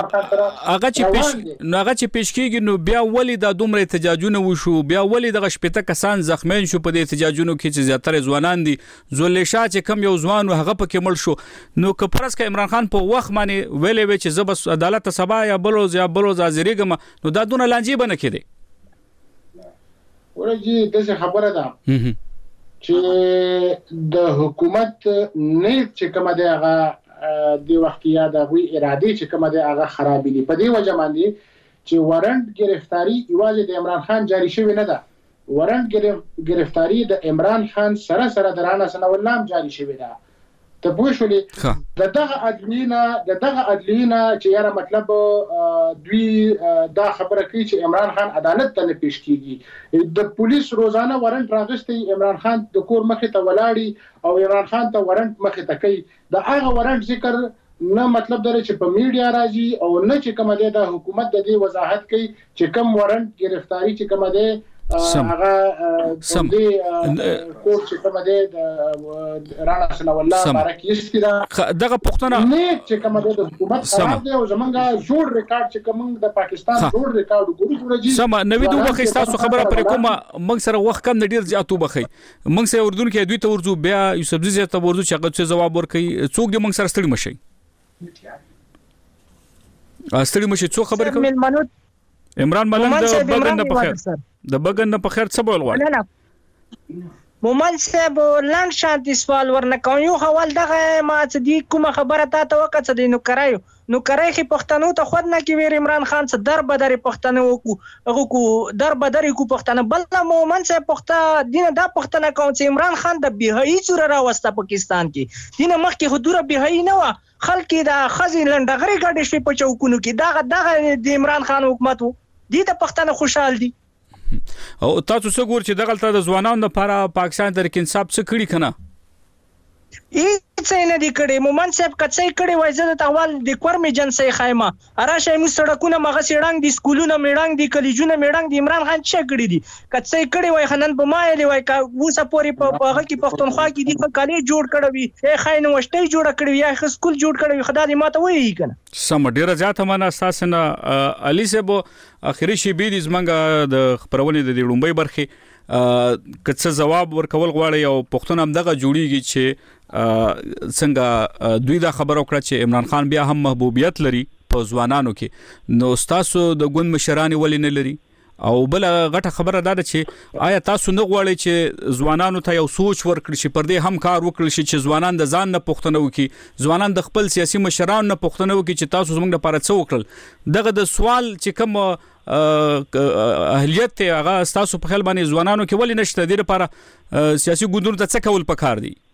هغه چې پیش نو هغه چې پیش کیږي نو بیا ولې د دومره احتجاجونه وشو بیا ولې دغه شپته کسان زخمین شو په دې احتجاجونو کې چې زیاتره ځوانان دي زولې شاه چې کم یو ځوان هغه پکې مړ شو نو کفرس ک عمران خان په وخت باندې ویلې و چې زبس عدالت سبا یا بلوز یا بلوز حاضرېګم نو دا دونه لانجی بنه کېدی ورجی دغه خبره ده چې د حکومت نه چې کومه دی هغه د وخت یا د وی اراده چې کومه دی هغه خراب دي په دې وجه باندې چې وارنټ گرفتاری ایواز د عمران خان جاری شوی نه ده وارنټ گرفتاری د عمران خان سره سره درانه سنولام جاری شوی ده ته پوه شولې د دغه عدلینا د دغه عدلینا چې یاره مطلب دوی دا خبره کوي چې عمران خان عدالت ته نه پیش کیږي د پولیس روزانه وارنټ راغستي عمران خان د کور مخې ته ولاړی او عمران خان ته وارنټ مخې ته کوي د هغه وارنټ ذکر نه مطلب دا چې په میډیا راځي او نه چې کومه ده د حکومت د دې وضاحت کوي چې کوم وارنټ گرفتاری چې کومه ده هغه سم دي کوم چې کومه ده د رانا سنا والله بارک یسترا دغه پښتنه نه چې کومه ده د حکومت خراب دی او زمونږه جوړ ریکارډ چې کوم د پاکستان جوړ ریکارډ ګوري ګوري سم نوې دوه وخت تاسو خبره پر کومه موږ سره وخت کم ډیر زیاتو بخي موږ سره اردن کې دوی ته ورځو بیا یوسف زی ته ورځو چې هغه څه جواب ورکړي څوک دې موږ سره ستړي مشي ستړي مشي څو خبره کوي عمران ملنګ د بغن نه په خیر د بغن نه په خیر څه بول غواړي مومن صاحب لاند شانتي سوال ورنکو یو حوال دغه ما چې دی کومه خبره تا ته وکړه دی نو کرایو نو کرای خي پښتنو ته خود نه کې ویر عمران خان څخه در بدر پښتنو وکړو هغه کو در بدر کو پښتنه بل مومن صاحب پښتا دینه دا پښتنه کوم چې عمران خان د بهایي چور راوسته پاکستان کې دینه مخکې حضور بهایي نه و خلک دا خزي لندغري ګډ شي په چوکونو کې دا دغه د عمران خان حکومت دي د پښتنه خوشحال دي او تاسو څه ګور چې دغلطه د ځوانانو لپاره پاکستان تحریک انصاف څه کړی کنه هیڅ نه دی کړی مومن صاحب کڅې کړی وای زه د اول د کورمي جنسي خایمه اراشه مو سړکونه مغه سړنګ دي سکولونه میړنګ دي کلیجونه میړنګ دي عمران خان څه کړی دي کڅې کړی وای خنن په مایلی وای کا وسه پوری په هغه کې پښتونخوا کې دي کالي جوړ کړی وي خاين وشته جوړ کړی یا سکول جوړ کړی خدای دې ماته وایي کنه سم ډیره زیاته معنا اساسنه علي صاحب اخري شی بي د زمنګ د خبرونه د لومبي برخه کڅ جواب ورکول غواړي او پښتون هم دغه جوړیږي چې څنګه دوی دا خبر وکړه چې عمران خان بیا هم محبوبیت لري په ځوانانو کې، نو تاسو د ګوند مشران ولې نه لري؟ او بل غټه خبره دا ده چې آیا تاسو نه غواړئ چې ځوانانو ته یو سوچ ورکړي چې پر دې هم کار وکړي چې ځوانان د ځان نه پوښتنه وکړي، ځوانان د خپل سیاسي مشرانو نه پوښتنه وکړي چې تاسو زموږ لپاره څه وکړل؟ دغه د سوال چې کوم اهلیت ته هغه تاسو په خیال باندې ځوانانو کې ولې نشته؟ د لپاره سیاسي ګوندونو ته څه کول پکار دي؟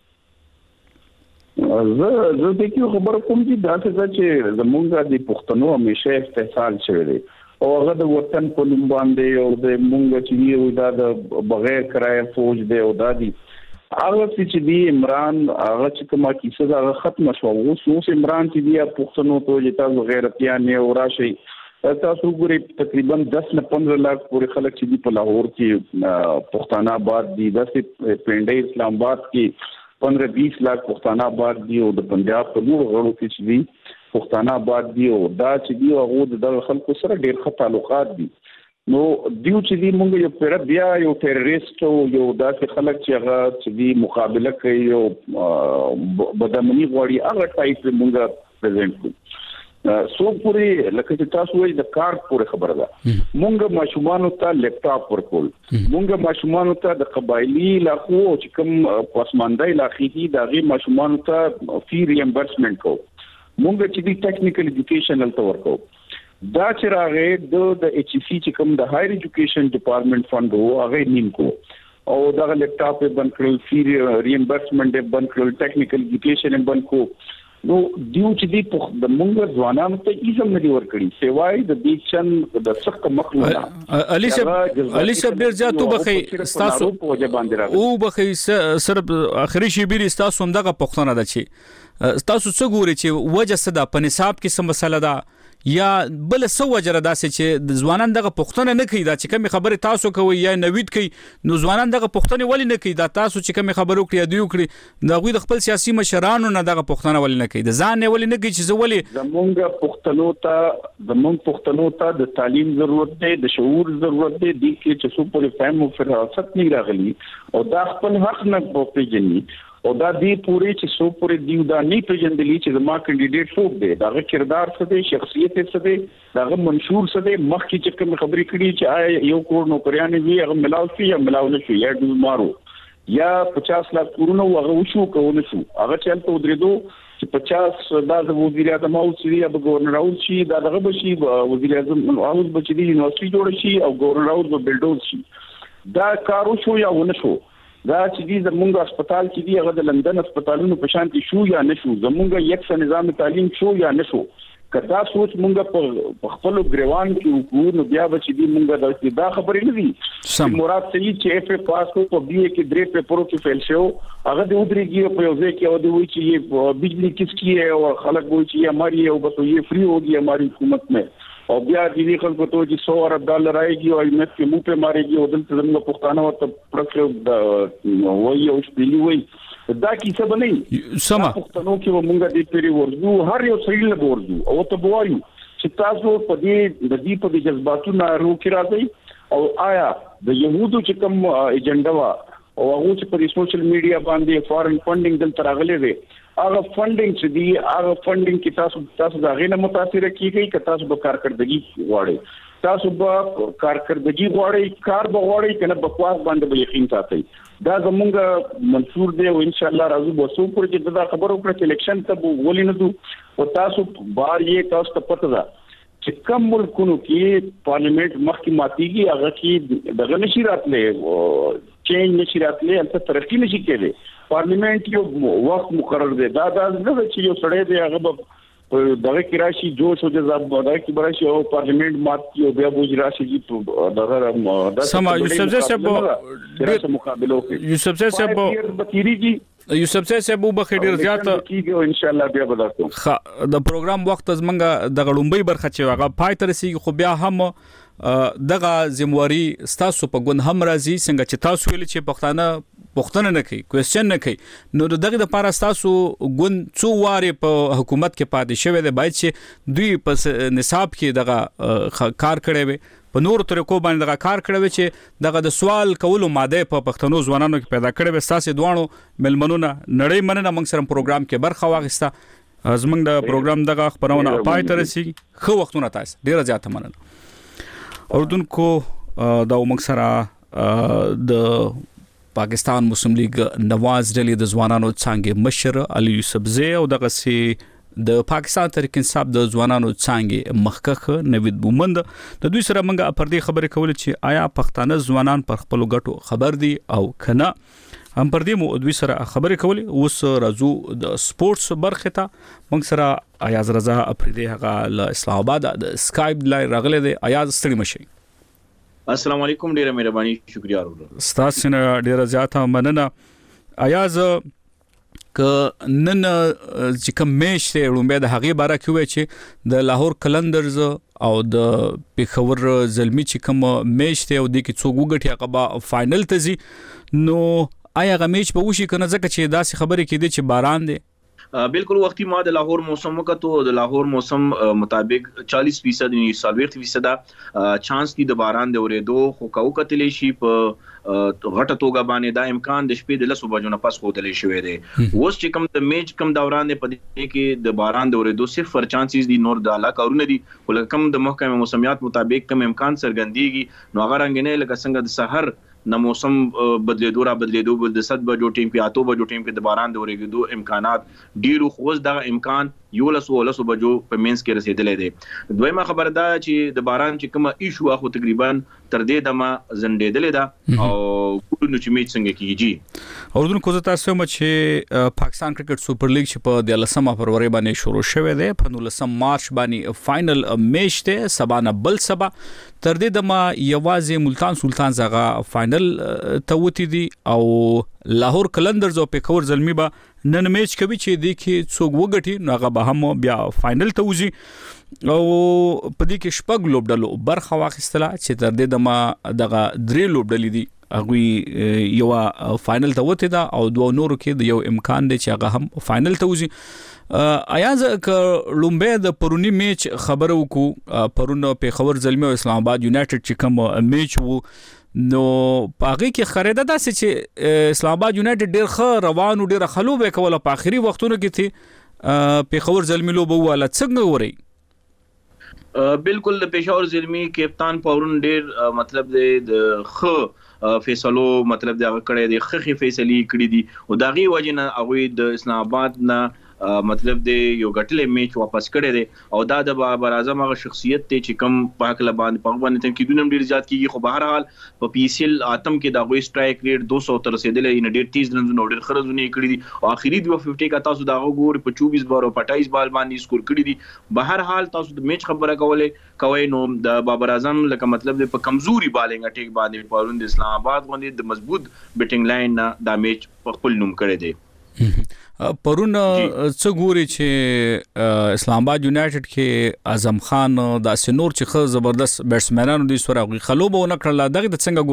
زه زه د کیو خبر کوم چې دا څه چې زمونږ د پښتنو همیشه استحصال شوی دی او هغه د وطن په نوم باندې او د مونږ چې یو دا د بغیر کرایه فوج دی او دا دی هغه چې دی عمران هغه چې کومه کیسه دا ختم شو او اوس عمران چې دی پښتنو ته چې تاسو غیرتيان او راشي تاسو ګوري تقریبا دس نه پندرہ لاکھ پورې خلک چې دی په لاهور کې پښتانه آباد دي، داسې پنډې اسلام آباد کې پندرہ بیس لاکھ پښتانه آباد دي او د پنجاب په نور غړو کې چې دی پښتانه آباد دی او دا چې دی هغه د خلکو سره ډېر ښه تعلقات دي. نو دیو چې دی موږ یو پر بیا یو ټیرریست او یو داسې خلک چې هغه چې دی مقابله کوي او بدامني غواړي هغه ټایپ موږ پریزنټ کوو. سو پوری لکه چې تاسو وایي د کارت پورې خبره ده، موږ ماشومانو ته لیپټاپ ورکول، موږ ماشومانو ته د قبایلی علاقو چې کوم پسمانده علاقې دي د هغې ماشومانو ته فی ریمبرسمنټ کوو، مونږ چې دی ټیکنیکل ایجوکیشن هلته ورکو. دا چې راغې د ایچ سی چې کوم د هایر ایجوکیشن ډپارټمنټ فند وو هغه نیم کو او دغه لیپټاپ یې بند کړل، فی ریمبرسمنټ یې بند کړل، ټیکنیکل ایجوکیشن یې بند کو. نو دیو چې دی د مونږ ځوانانو ته ایزم نه دی ورکړي سیوای د دې چن د سخت مخلوقه علي صاحب علي صاحب ډیر زیات تو بخي تاسو او بخي صرف اخري شی بیري تاسو هم دغه پښتنه ده چې تاسو څه ګوري چې وجه څه ده په نصاب کې څه مسله ده یا بل څه وجه ده چې د ځوانان دغه پښتنه نه کوي دا چې کوم خبره تاسو کوي یا نوید کوي نو ځوانان دغه پښتنه ولې نه کوي دا تاسو چې کوم خبرو کړی دی وکړي دا غوي د خپل سیاسي مشرانو نه دغه پښتنه ولې نه کوي د ځان نه ولې نه کوي چې ولې زمونږ پښتنو ته زمونږ پښتنو ته د تعلیم ضرورت دی، د شعور ضرورت دی، د کې چې څو په فهم او فراست نه راغلي او دا خپل حق نه پوهیږي او دا دی پوری چې سو پوری دیو دا نه پیژندلی چې زما کینډیډیټ څوک دی، داغه کردار څه دی، شخصیت څه دی، داغه منشور څه دی، مخکې چې کوم خبرې کړي چې آیا یو کور نوکریان وي هغه ملاو شي یا ملاو نه شي یا ډول مارو یا پچاس لاکھ کورونه هغه وشو کوو شو هغه چلته ودرېدو چې پچاس دا د وزیر اعظم او سری اب گورنر او شي دا دغه بشي وزیر اعظم او بچی دی یونیورسيټي جوړ شي او گورنر او بلډوز شي دا کارو شو یا ونه شو. دا چې دې زمونږ هسپتال چې دی هغه د لندن هسپتالونو په شان کې شو یا نه شو، زمونږ یک نظام تعلیم شو یا نه شو، کدا سوچ مونږ په خپل ګریوان کې وکړو نو بیا به چې دی مونږ دا خبرې نه دي. مراد سید چې اف ای پاس کو په بی ای کې درې پیپرو کې فیل شو هغه د ودرېږي په یو ځای کې او د وایي چې یہ بجلی کس کی ہے او خلک وایي چې ہماری ہے او بس یہ فری ہوگی ہماری حکومت میں او بیا دې خلکو ته چې سو ارب ډالر راځي او ایمت کې مو په ماريږي او دلته زموږ پښتانه ورته پرڅو وایي او شپېلی وایي دا کیسه بنئ سما پښتنو کې مونږه دې پیری ورځو هر یو سړی له ورځو او ته وایو چې تاسو په دې د دې په جذباتو نه روکي راځي او آیا د يهودو چې کوم ایجنډا وا او هغه چې په سوشل میډیا باندې فارن فندینګ دلته راغلي وي هغه فندینګ چې دی هغه فندینګ کې تاسو تاسو دا غینه متاثر کیږي که تاسو به کارکړدګي غواړئ تاسو به کارکړدګي غواړئ کار به غواړئ کنه بکواس باندې به یقین ساتئ دا زمونږ منصور دی او ان شاء الله راځو به سو پر چې دا خبر وکړه چې الیکشن ته ولې نه دو او تاسو بار یې تاسو ته پته ده چې کوم ملکونو کې پارلیمنت مخکې ماتيږي هغه کې دغه نشي راتلې چینج نشي راتلې البته ترقی نشي کېږي پارلیمنت یو وخت مقرر دی دا دا نه چې یو سړی دی هغه به دغه کې راشي جوش او جذاب دغه کې براشي او پارلیمنت مات یو بیا بوج راشي چې دغه سما یوسف زی صاحب ډېر مقابله کوي یوسف زی صاحب بتیریږي یوسف زی صاحب وبخې ډیر زیات کیږي ان شاء الله بیا بداتو خا د پروګرام وخت از منګه د غړومبي برخه چې هغه پای تر سي خو بیا هم دغه زمواري ستاسو په ګوند هم راځي څنګه چې تاسو ویل چې پښتانه پوښتنه نه کوي کوېسچن نه کوي نو دغه د پاره تاسو ګوند څو واره په حکومت کې پاتې شوی دی باید چې دوی په نصاب کې دغه کار کړی وي په نور طریقو باندې دغه کار کړی وي چې دغه د سوال کولو ماده په پښتنو ځوانانو کې پیدا کړی وي تاسو دوانو ملمنونه نړۍ مننه موږ سره پروګرام کې برخه واغسته زمونږ د پروګرام دغه خبرونه پای ته رسیږي خو وختونه تاسو ډیره زیاته مننه اردوونکو دا موږ سره د پاکستان مسلم لیگ نواز ډلې د ځوانانو څنګه مشر علي یوسف زی او دغه سي د پاکستان تحریک انصاف د ځوانانو څنګه مخکخ نوید بومند د دوی سره منګه پر دې خبرې کول چې آیا پښتانه ځوانان پر خپل ګټو خبر دي او کنه هم پر دې مو دوی سره خبرې کولې اوس راځو د سپورتس برخه ته موږ سره ایاز رضا افریدي هغه ل اسلام آباد د اسکایپ لای راغله دی ایاز ستړي مشي السلام علیکم ډیره مهرباني شکریا ورو ستاسو نه ډیره زیاته مننه ایاز ک نن چې کوم میچ ته لومبه د هغه باره کې وای چې د لاهور کلندرز او د پیښور زلمی چې کوم میچ ته او د کی څو وګټي هغه فائنل ته زی نو آیا هغه میچ به وشي کنه ځکه چې داسې خبرې کېدې چې باران دی بالکل وختي ما د لاهور موسم وکړو د لاهور موسم مطابق چالیس فیصد یعنی سالويخ فیصد چانس دی د باران د اورېدو خو کو کتلې شي په غټه توګه باندې دا امکان د شپې د لسو بجو نه پس هوتلې شوې دي اوس چې کوم د میچ کوم دوران دی په دې کې د باران د اورېدو صفر چانسز دي نور د علاقه کارونه دي ولکه کوم د محکمه موسمیات مطابق کوم امکان څرګندېږي نو هغه رنګ نه لکه څنګه د سحر نو موسم بدلیدو را بدلیدو بل د صد بجو ټیم په اتو بجو ټیم کې د باران د اورېدو امکانات ډیرو خوځ دغه امکان یو لسو لسو بجو په مینس کې رسیدلې دي دویمه خبره ده چې د باران چې کومه ایشو اخو تقریبا تر دې دمه زندېدلې ده او ګورو چې میچ څنګه کیږي اردن کو تاسو مچ پاکستان کرکټ سپر لیګ چې په د لسمه فروری باندې شروع شوه دی په نولسم مارچ باندې فائنل میچ ته سبا نه بل سبا تر دې دمه یوازې ملتان سلطان زغه فائنل ته وتی دي او لاهور کلندرز او پیښور زلمی با نن میچ کوي چې د کې څوک وګټي نو هغه به هم بیا فائنل ته وځي او په دې کې شپږ لوبډلو برخه واخیستله چې تر دې دمه دغه درې لوبډلې دي هغه یو فائنل ته وته دا او دوه نورو کې د یو امکان دی چې هغه هم فائنل ته وځي ایاز ک لومبه د پرونی میچ خبرو کو پرونه پیښور زلمی او اسلام آباد یونایټډ چې کوم میچ وو نو پاغي کې خریده داسې چې اسلام آباد یونایټډ ډیر ښه روان او ډیر خلوبه کوله په اخري وختونو کې ته پیښور زلمی لوبه واله څنګه وری بالکل د پیښور زلمی کپتان پورن ډیر مطلب د ښه فیصلو مطلب د کړه د خخي فیصله کړې دي او داغي وجنه هغه د اسلام آباد نه مطلب د یو غټلې میچ واپس کړي دي او دا د بابر اعظم هغه شخصیت ته چې کم پاک لبان په باندې تنقیدونه ډیر زیات کیږي خو بهر حال په پی سی ال اتم کې دا غوي سټرایک ریټ دو سو تر رسیدلې ان ډیر تیز رنز نو ډیر خرزونه کړي دي او اخیری دوه پنځه کا تاسو دا غوړ په چوبیس بار او اٹھائیس بال باندې سکور کړي دي بهر حال تاسو د میچ خبره کوله کوي نو د بابر اعظم لکه مطلب د په کمزوري بالینګ اٹیک باندې پرون د اسلام آباد باندې د مضبوط بیټینګ لاین دا میچ په خپل نوم کړی دی پرون څه ګوري چې اسلام آباد یونایټډ کې اعظم خان د سنور چې خو زبردست بیټسمنانو دي سره غي خلوبه ونکړه دغه د څنګه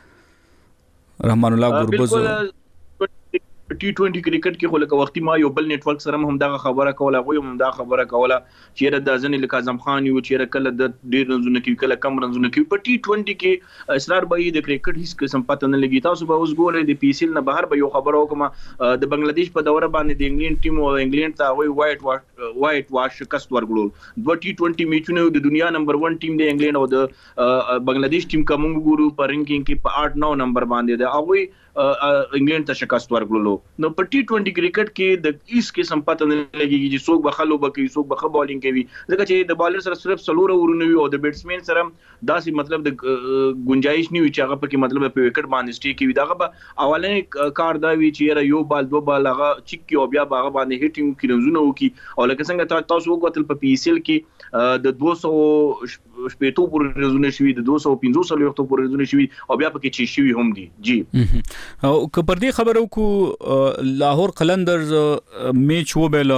ګوري رحمان الله ګوربز ټي ټوئنټي کرکټ کې خو لکه وختي ما یو بل نتورک سره هم دا خبره کوله غوي هم دا خبره کوله چې د ځنې لکه اعظم خان یو چې کله د ډیر رنزونه کې کله کم رنزونه کې په ټي ټوئنټي کې اصرار به د کرکټ هیڅ قسم پته نه لګي تاسو به اوس ګورئ د پی سی ال نه بهر به یو خبره وکم د بنگلاديش په دوره باندې د انګلند ټیم او انګلند ته وای وایټ واش وایټ واش شکست ورغلو دوه ټي ټوئنټي میچونه د دنیا نمبر ون ټیم د انګلند او د بنگلاديش ټیم کوم ګورو په رینکینګ کې په آठ نو نمبر باندې ده هغه انګلند ته شکست ورغلو نو په ټي ټوئنټي کرکټ کې د ایس قسم پته نه لګيږي چې څوک به خلو بکوي څوک به خ بالینګ کوي ځکه چې د بالر سره صرف سلور ورونه وي او د بیټسمن سره داسې مطلب د گنجائش نه وي چې هغه پکې مطلب په وکټ باندې سټي کوي داغه به اولنې کار دا وی چې یو بال دو بال هغه چیک کی او بیا هغه باندې هټینګ کې رنزونه وکي او لکه څنګه تاسو وګورئ په پی سی ال کې د دوه سوه شپږ پورې رنزونه شوي د دوه سوه پنځوس لوختو پورې رنزونه شوي او بیا پکې چی شوي هم دي جی او کپر دې خبرو کو لاهور قلندرز میچ وبله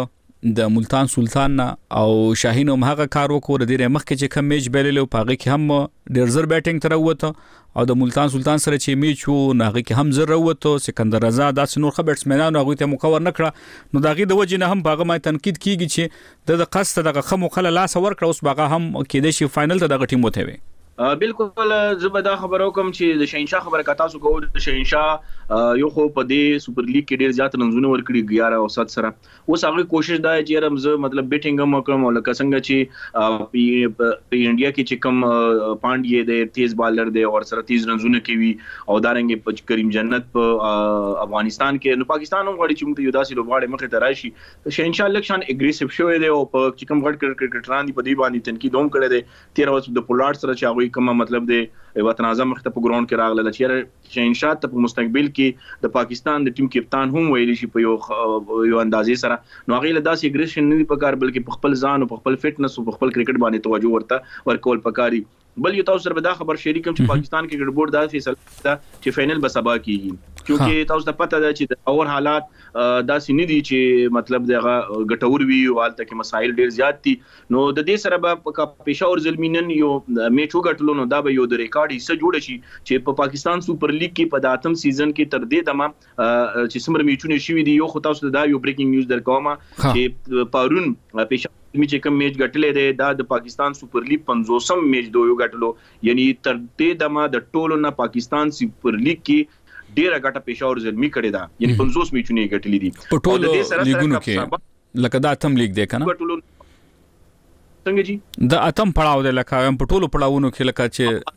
د ملتان سلطان او شاهین هم هغه کار وکړ د دې مخکې چې کوم میچ بیللو پاغه کې هم ډیر زر بیټینګ تر وته او د ملتان سلطان سره چې میچ وو ناغه کې هم زر وته سکندر رضا داس نور خبرسمنانو هغه ته مکور نکړه نو داغه د وجې نه هم باغه ما تنقید کیږي چې د قصد دغه خمو خله لاس ورکړه اوس باغه هم کېده شي فائنل ته دغه ټیم وته وي بالکل زبدا خبرو کوم چې د شهنشاه خبره کتا سو کو د شهنشاه یو خو په دې سپر لیګ کې ډیر زیات رنونه ورکړي اغیار او سات سره اوس هغه کوشش دا چې رمز مطلب بیټینګ هم وکړم او لکه څنګه چې په انډیا کې چې کوم پاندې د تیز بالر دی او سره تیز رنونه کوي او دارنګ په کریم جنت په افغانستان کې نو پاکستان هم غواړي چې موږ یو داسې لوبغاړي مخه ته راشي شهنشاه لکشان اګریسیو شوی دی او په چې کوم غړ کرکټران دی په دې باندې تنقید هم کړی دی تیر ورځ د پولارډ سره چې کومه مطلب دی وطن اعظم مخته په ګراوند کې راغله چې شهنشاه ته په مستقبل کې د پاکستان د ټیم کپتان هم ویل شي په یو یو اندازې سره نو هغه له داسې اګریشن نه دی پکار بلکې په خپل ځان او په خپل فټنس او په خپل کرکټ باندې توجه ورته ورکول پکاري بل یو تاسو سره به دا خبر شریک کوم چې پاکستان کې کرکټ بورډ دا فیصله ده چې فائنل به سبا کیږي کیونکه تاسو ته پته ده چې د اور حالات داسې نه دي چې مطلب دغه ګټور وي او حالت کې مسایل ډیر زیات دي نو د دې سره به پېښور زلمینن یو میچ وګټلو نو دا به یو د ریکارډ حصہ جوړ شي چې په پاکستان سپر لیګ کې په داتم سیزن کې تر دې دمه چې سمر میچونه شوي دي یو خو تاسو ته دا یو بریکینګ نیوز درکوم چې پارون پېښور می چې کوم میچ ګټلې ده دا د پاکستان سپر لیګ پنځوسم میچ دوی غټلو یعنی تر دې دمه د ټولو نه پاکستان سپر لیګ کې ډیره غټه پېښور زلمی کړې ده یعنی پنځوس میچونه غټلې دي په ټولو لیګونو کې لکه دا اتم لیګ دی کنه څنګه جی د اتم پړاو دی لکه په ټولو پړاوونو کې لکه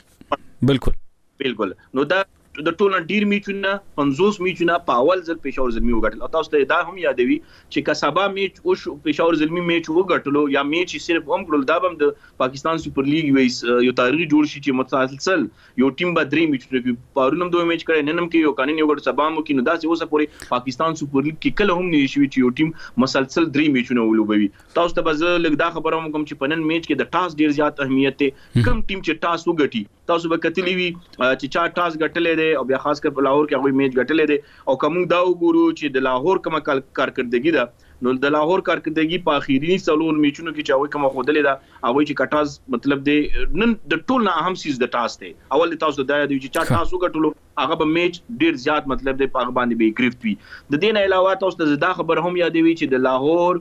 چې بالکل بالکل نو دا د ټولو ډیر میچونه پنځوس میچونه په اول ځل پېښور زلمی وګټل او تاسو ته دا هم یادوي چې کسبا میچ او پېښور زلمی میچ وګټلو یا میچ صرف هم کړل دا هم د پاکستان سپر لیګ یو تاریخ جوړ شي چې متسلسل یو ټیم به درې میچونه کوي پارونم دوه میچ کړي ننم کې یو قانون یو ګټ سبا مو کې نو دا چې اوسه پورې پاکستان سپر لیګ کې کله هم نه شي چې یو ټیم مسلسل درې میچونه ولوبوي تاسو ته به لږ دا خبره هم کوم چې پنن میچ کې د ټاس ډیر زیات اهمیت دی کم ټیم چې ټاس وګټي تاسو به کتلی وي چې چا ټاس ګټلې دی او بیا خاص کر په لاهور کې هغه میچ ګټلې دی او کوم دا وګورو چې د لاهور کومه کارکردګي ده نو د لاهور کارکردګي په اخیری څلور میچونو کې چې هغه کومه خودلې ده هغه چې کټاز مطلب دی نن د ټول نه اهم سیز د ټاس دی اول تاسو دا دی چې چا ټاس وګټلو هغه به میچ ډیر زیات مطلب دی په باندې به گرفت وي د دې نه علاوه تاسو ته دا خبر هم یادوي چې د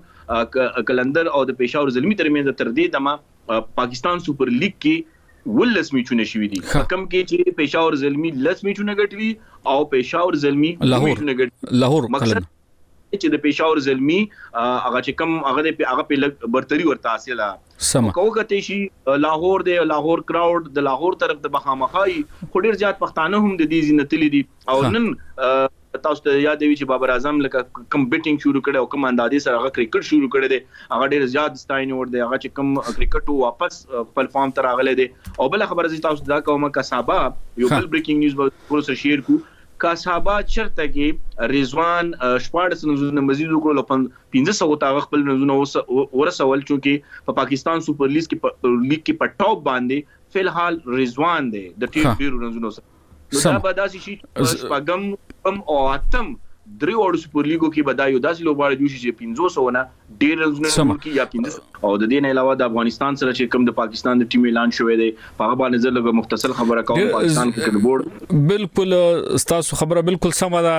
لاهور کلندر او د پېښور زلمی ترمنځ تر دې دمه پاکستان سپر لیګ کې ولس میچونه شوي دي کم کې چې پېښور زلمی لس میچونه ګټلي او پېښور زلمی میچونه ګټلي لاهور مقصد چې د پېښور زلمی هغه چې کم هغه د هغه په برتری ورته حاصله سم کوکته شي لاهور دی لاهور کراود د لاهور طرف د بخامخای خو ډیر زیات پښتانه هم د دې زینتلی دي او نن تاسو ته یاد دی چې بابر اعظم لکه کم بیټینګ شروع کړي او کم اندازې سره هغه کرکټ شروع کړي دي هغه ډیر زیات ستاینه ور دی هغه چې کم کرکټ واپس خپل فارم ته راغلی دی او بل خبره چې تاسو دا کومه کسابه یو بل بریکینګ نیوز به پروسه شیر کو کسابه چرته کې رضوان شپاړس نزونه مزید وکړو پنځه سوه تا خپل نزونه ورسول چې په پاکستان سپر لیګ کې لیګ کې په ټاپ باندې فلحال رضوان دی د ټیم بیرو نزونه نو دا به داسې شي شپږم هم او اتم درې وړو سپر لیګو کې به دا یو داسې لوبغاړي جوړ شي چې پنځوس سوه نه ډېر رنونه کې یا پنځه او د دې نه علاوه د افغانستان سره چې کوم د پاکستان د ټیم اعلان شوی دی په هغه باندې زه لږ مختصر خبره کوم پاکستان کرکټ بورډ بالکل تاسو خبره بالکل سمه ده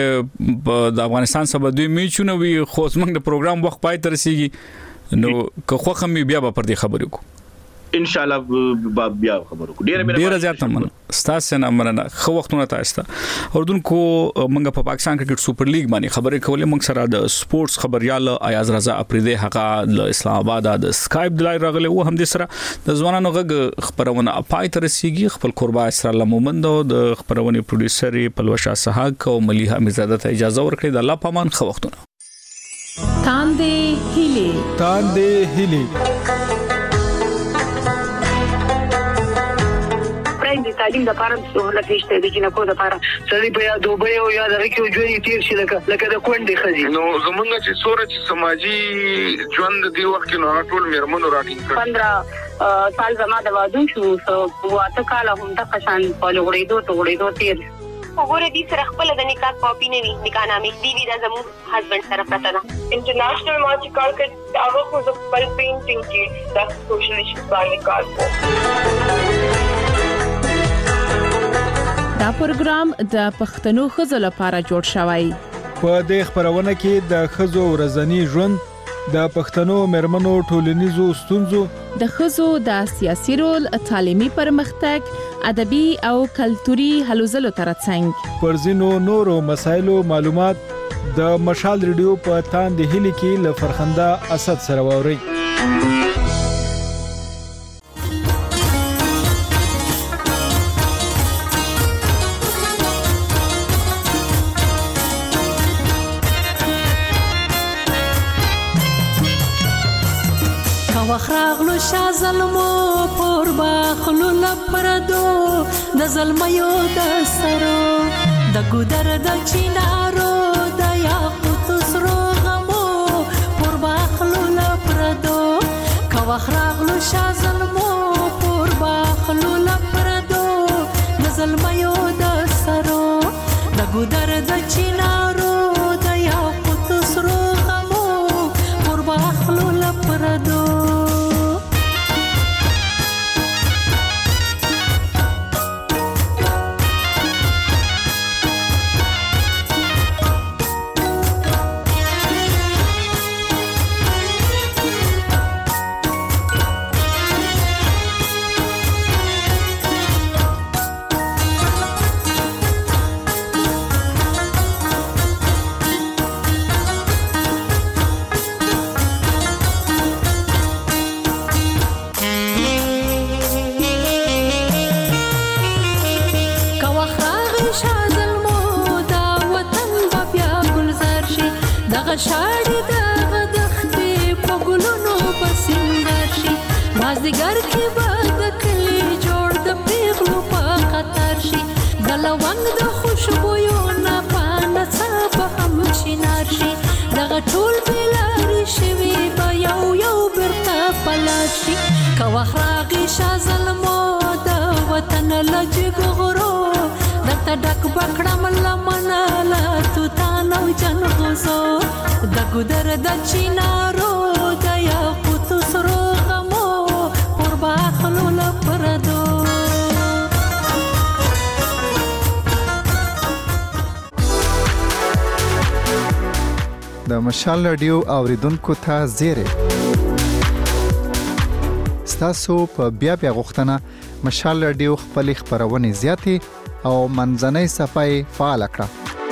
چې د افغانستان سره دوی میچونه وي خو زموږ د پروګرام وخت پای ته رسیږي نو که خو هم بیا به پر دې خبرې کوو ان شاء الله بیا خبرو کو ډیره ډیره زیات من ستاسو نه مننه خو وختونه تاسو ته اردوونکو منګه په پاکستان کرکټ سپر لیګ باندې خبرې کولې موږ سره د سپورتس خبريال ایاز رضا اپریدي هغه د اسلام آباد د سکایپ د لای راغله و هم د سره د ځوانانو غږ خبرونه پای تر رسیدي خپل قربا اسرا مومند د خبرونه پروډوسر پلوشا سحاق او مليحه میرزاده ته اجازه ورکړي د الله پامان خو وختونه تاندې هلي تاندې هلي د تعلیم د لپاره سہولت نشته د جنکو د لپاره سړي په یاد دوبه او یاد راکې ژوند تیر شي لکه لکه د کونډې خزي نو زمونږ چې سوره چې سماجی ژوند دی وخت کې نو ټول میرمنو راټینګ کړ پندرہ سال زما د وادو شو واته کال هم د قشان په لوړېدو ته وړېدو تیر وګوره دې سره خپل د نکاح کاپی نه وي نکاح نامې دی وی د زمو هسبند سره پته ده انټرنیشنل ما چې کار کوي هغه خو د خپل پینټینګ کې د سوشل ایشوز باندې کار کوي. دا پروګرام د پښتنو ښځو لپاره جوړ شوی. په دې خبرونه کې د ښځو ورځنی ژوند، د پښتنو مېرمنو ټولنیزو ستونزو، د ښځو د سیاسي رول، تعلیمي پرمختګ، ادبي او کلتوري هلو ځلو ترڅنګ پر ځینو نورو مسایلو معلومات د مشال ریډیو په تاند هلي کې له فرخنده اسد سره واوري. وخراغلو شا ظلمو پور باخلو لپردو د ظلمیو د سرو د ګودر د چینارو د یاقوت سرو غمو پور باخلو لپردو کا وخراغلو شا ظلمو پور باخلو لپردو د ظلمیو د سرو د ګودر د چینارو د یاقوت سرو غمو پور باخلو لپردو شاړې دغه دښتې په ګلونو بسنګر شي مازدیګر کې به د کلي جوړ د پیغلو په قطار شي د لونګ د خوشبویو نه پانه څه به هم شینار شي دغه ټول بېلارې شوي به یو یو بیرته پلار شي که وخت راغی شا ظلمو د وطن له جګو غرو درته ډک به کړم لمنه له توتان او جنغوزو د ګودر د چینارو د یاقوتو سرو غمو پر باخلو لپردو د مشال رادیو اوریدونکو ته زیری ستاسو په بیا بیا غوښتنه مشال رادیو خپل خبرونه زیاتې او منځنۍ صفحه فعال کړه.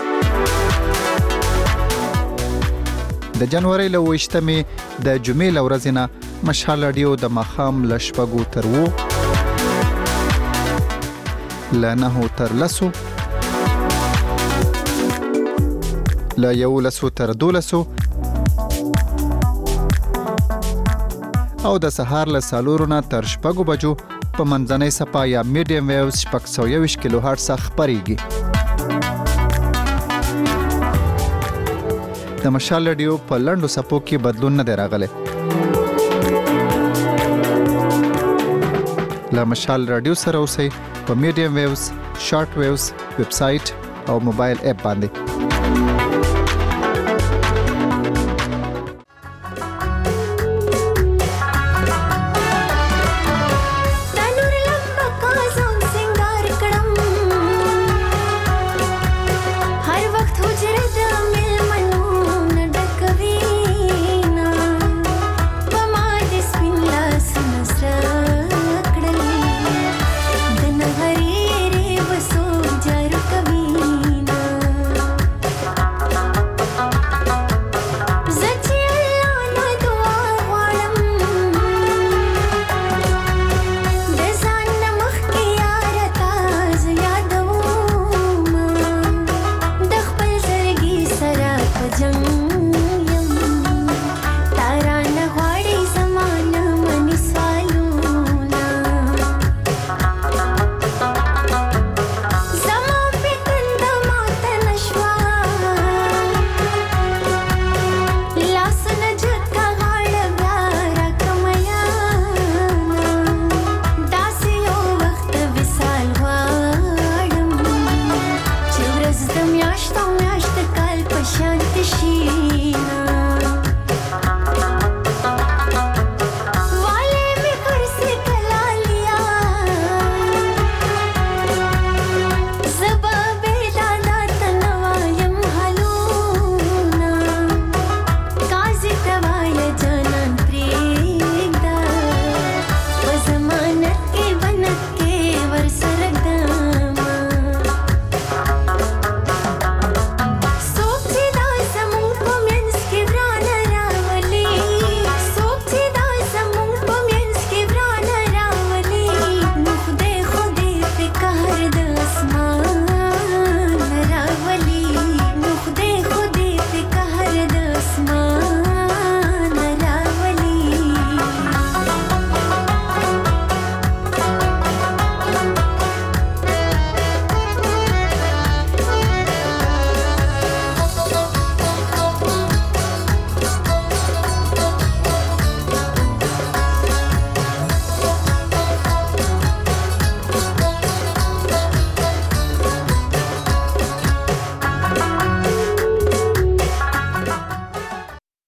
د جنوري له وشتمې د جمعې لورځ نه مشال رادیو د مخام لشپګو تر وو لنه تر لسو لا یو لسو تر دولسو او د سهار له سالورو نه تر شپږو بجو په منځنۍ صفحه یا میډیم ویوز شپږ سوه یوویشت کیلو هرټز خپرېږي. د مشال رادیو په لنډو صفحو کې بدلون نه دی راغلی. له مشال رادیو سره اوسئ په میډیم ویوز، شارټ ویوز، ویب سایټ او موبایل اپ باندې.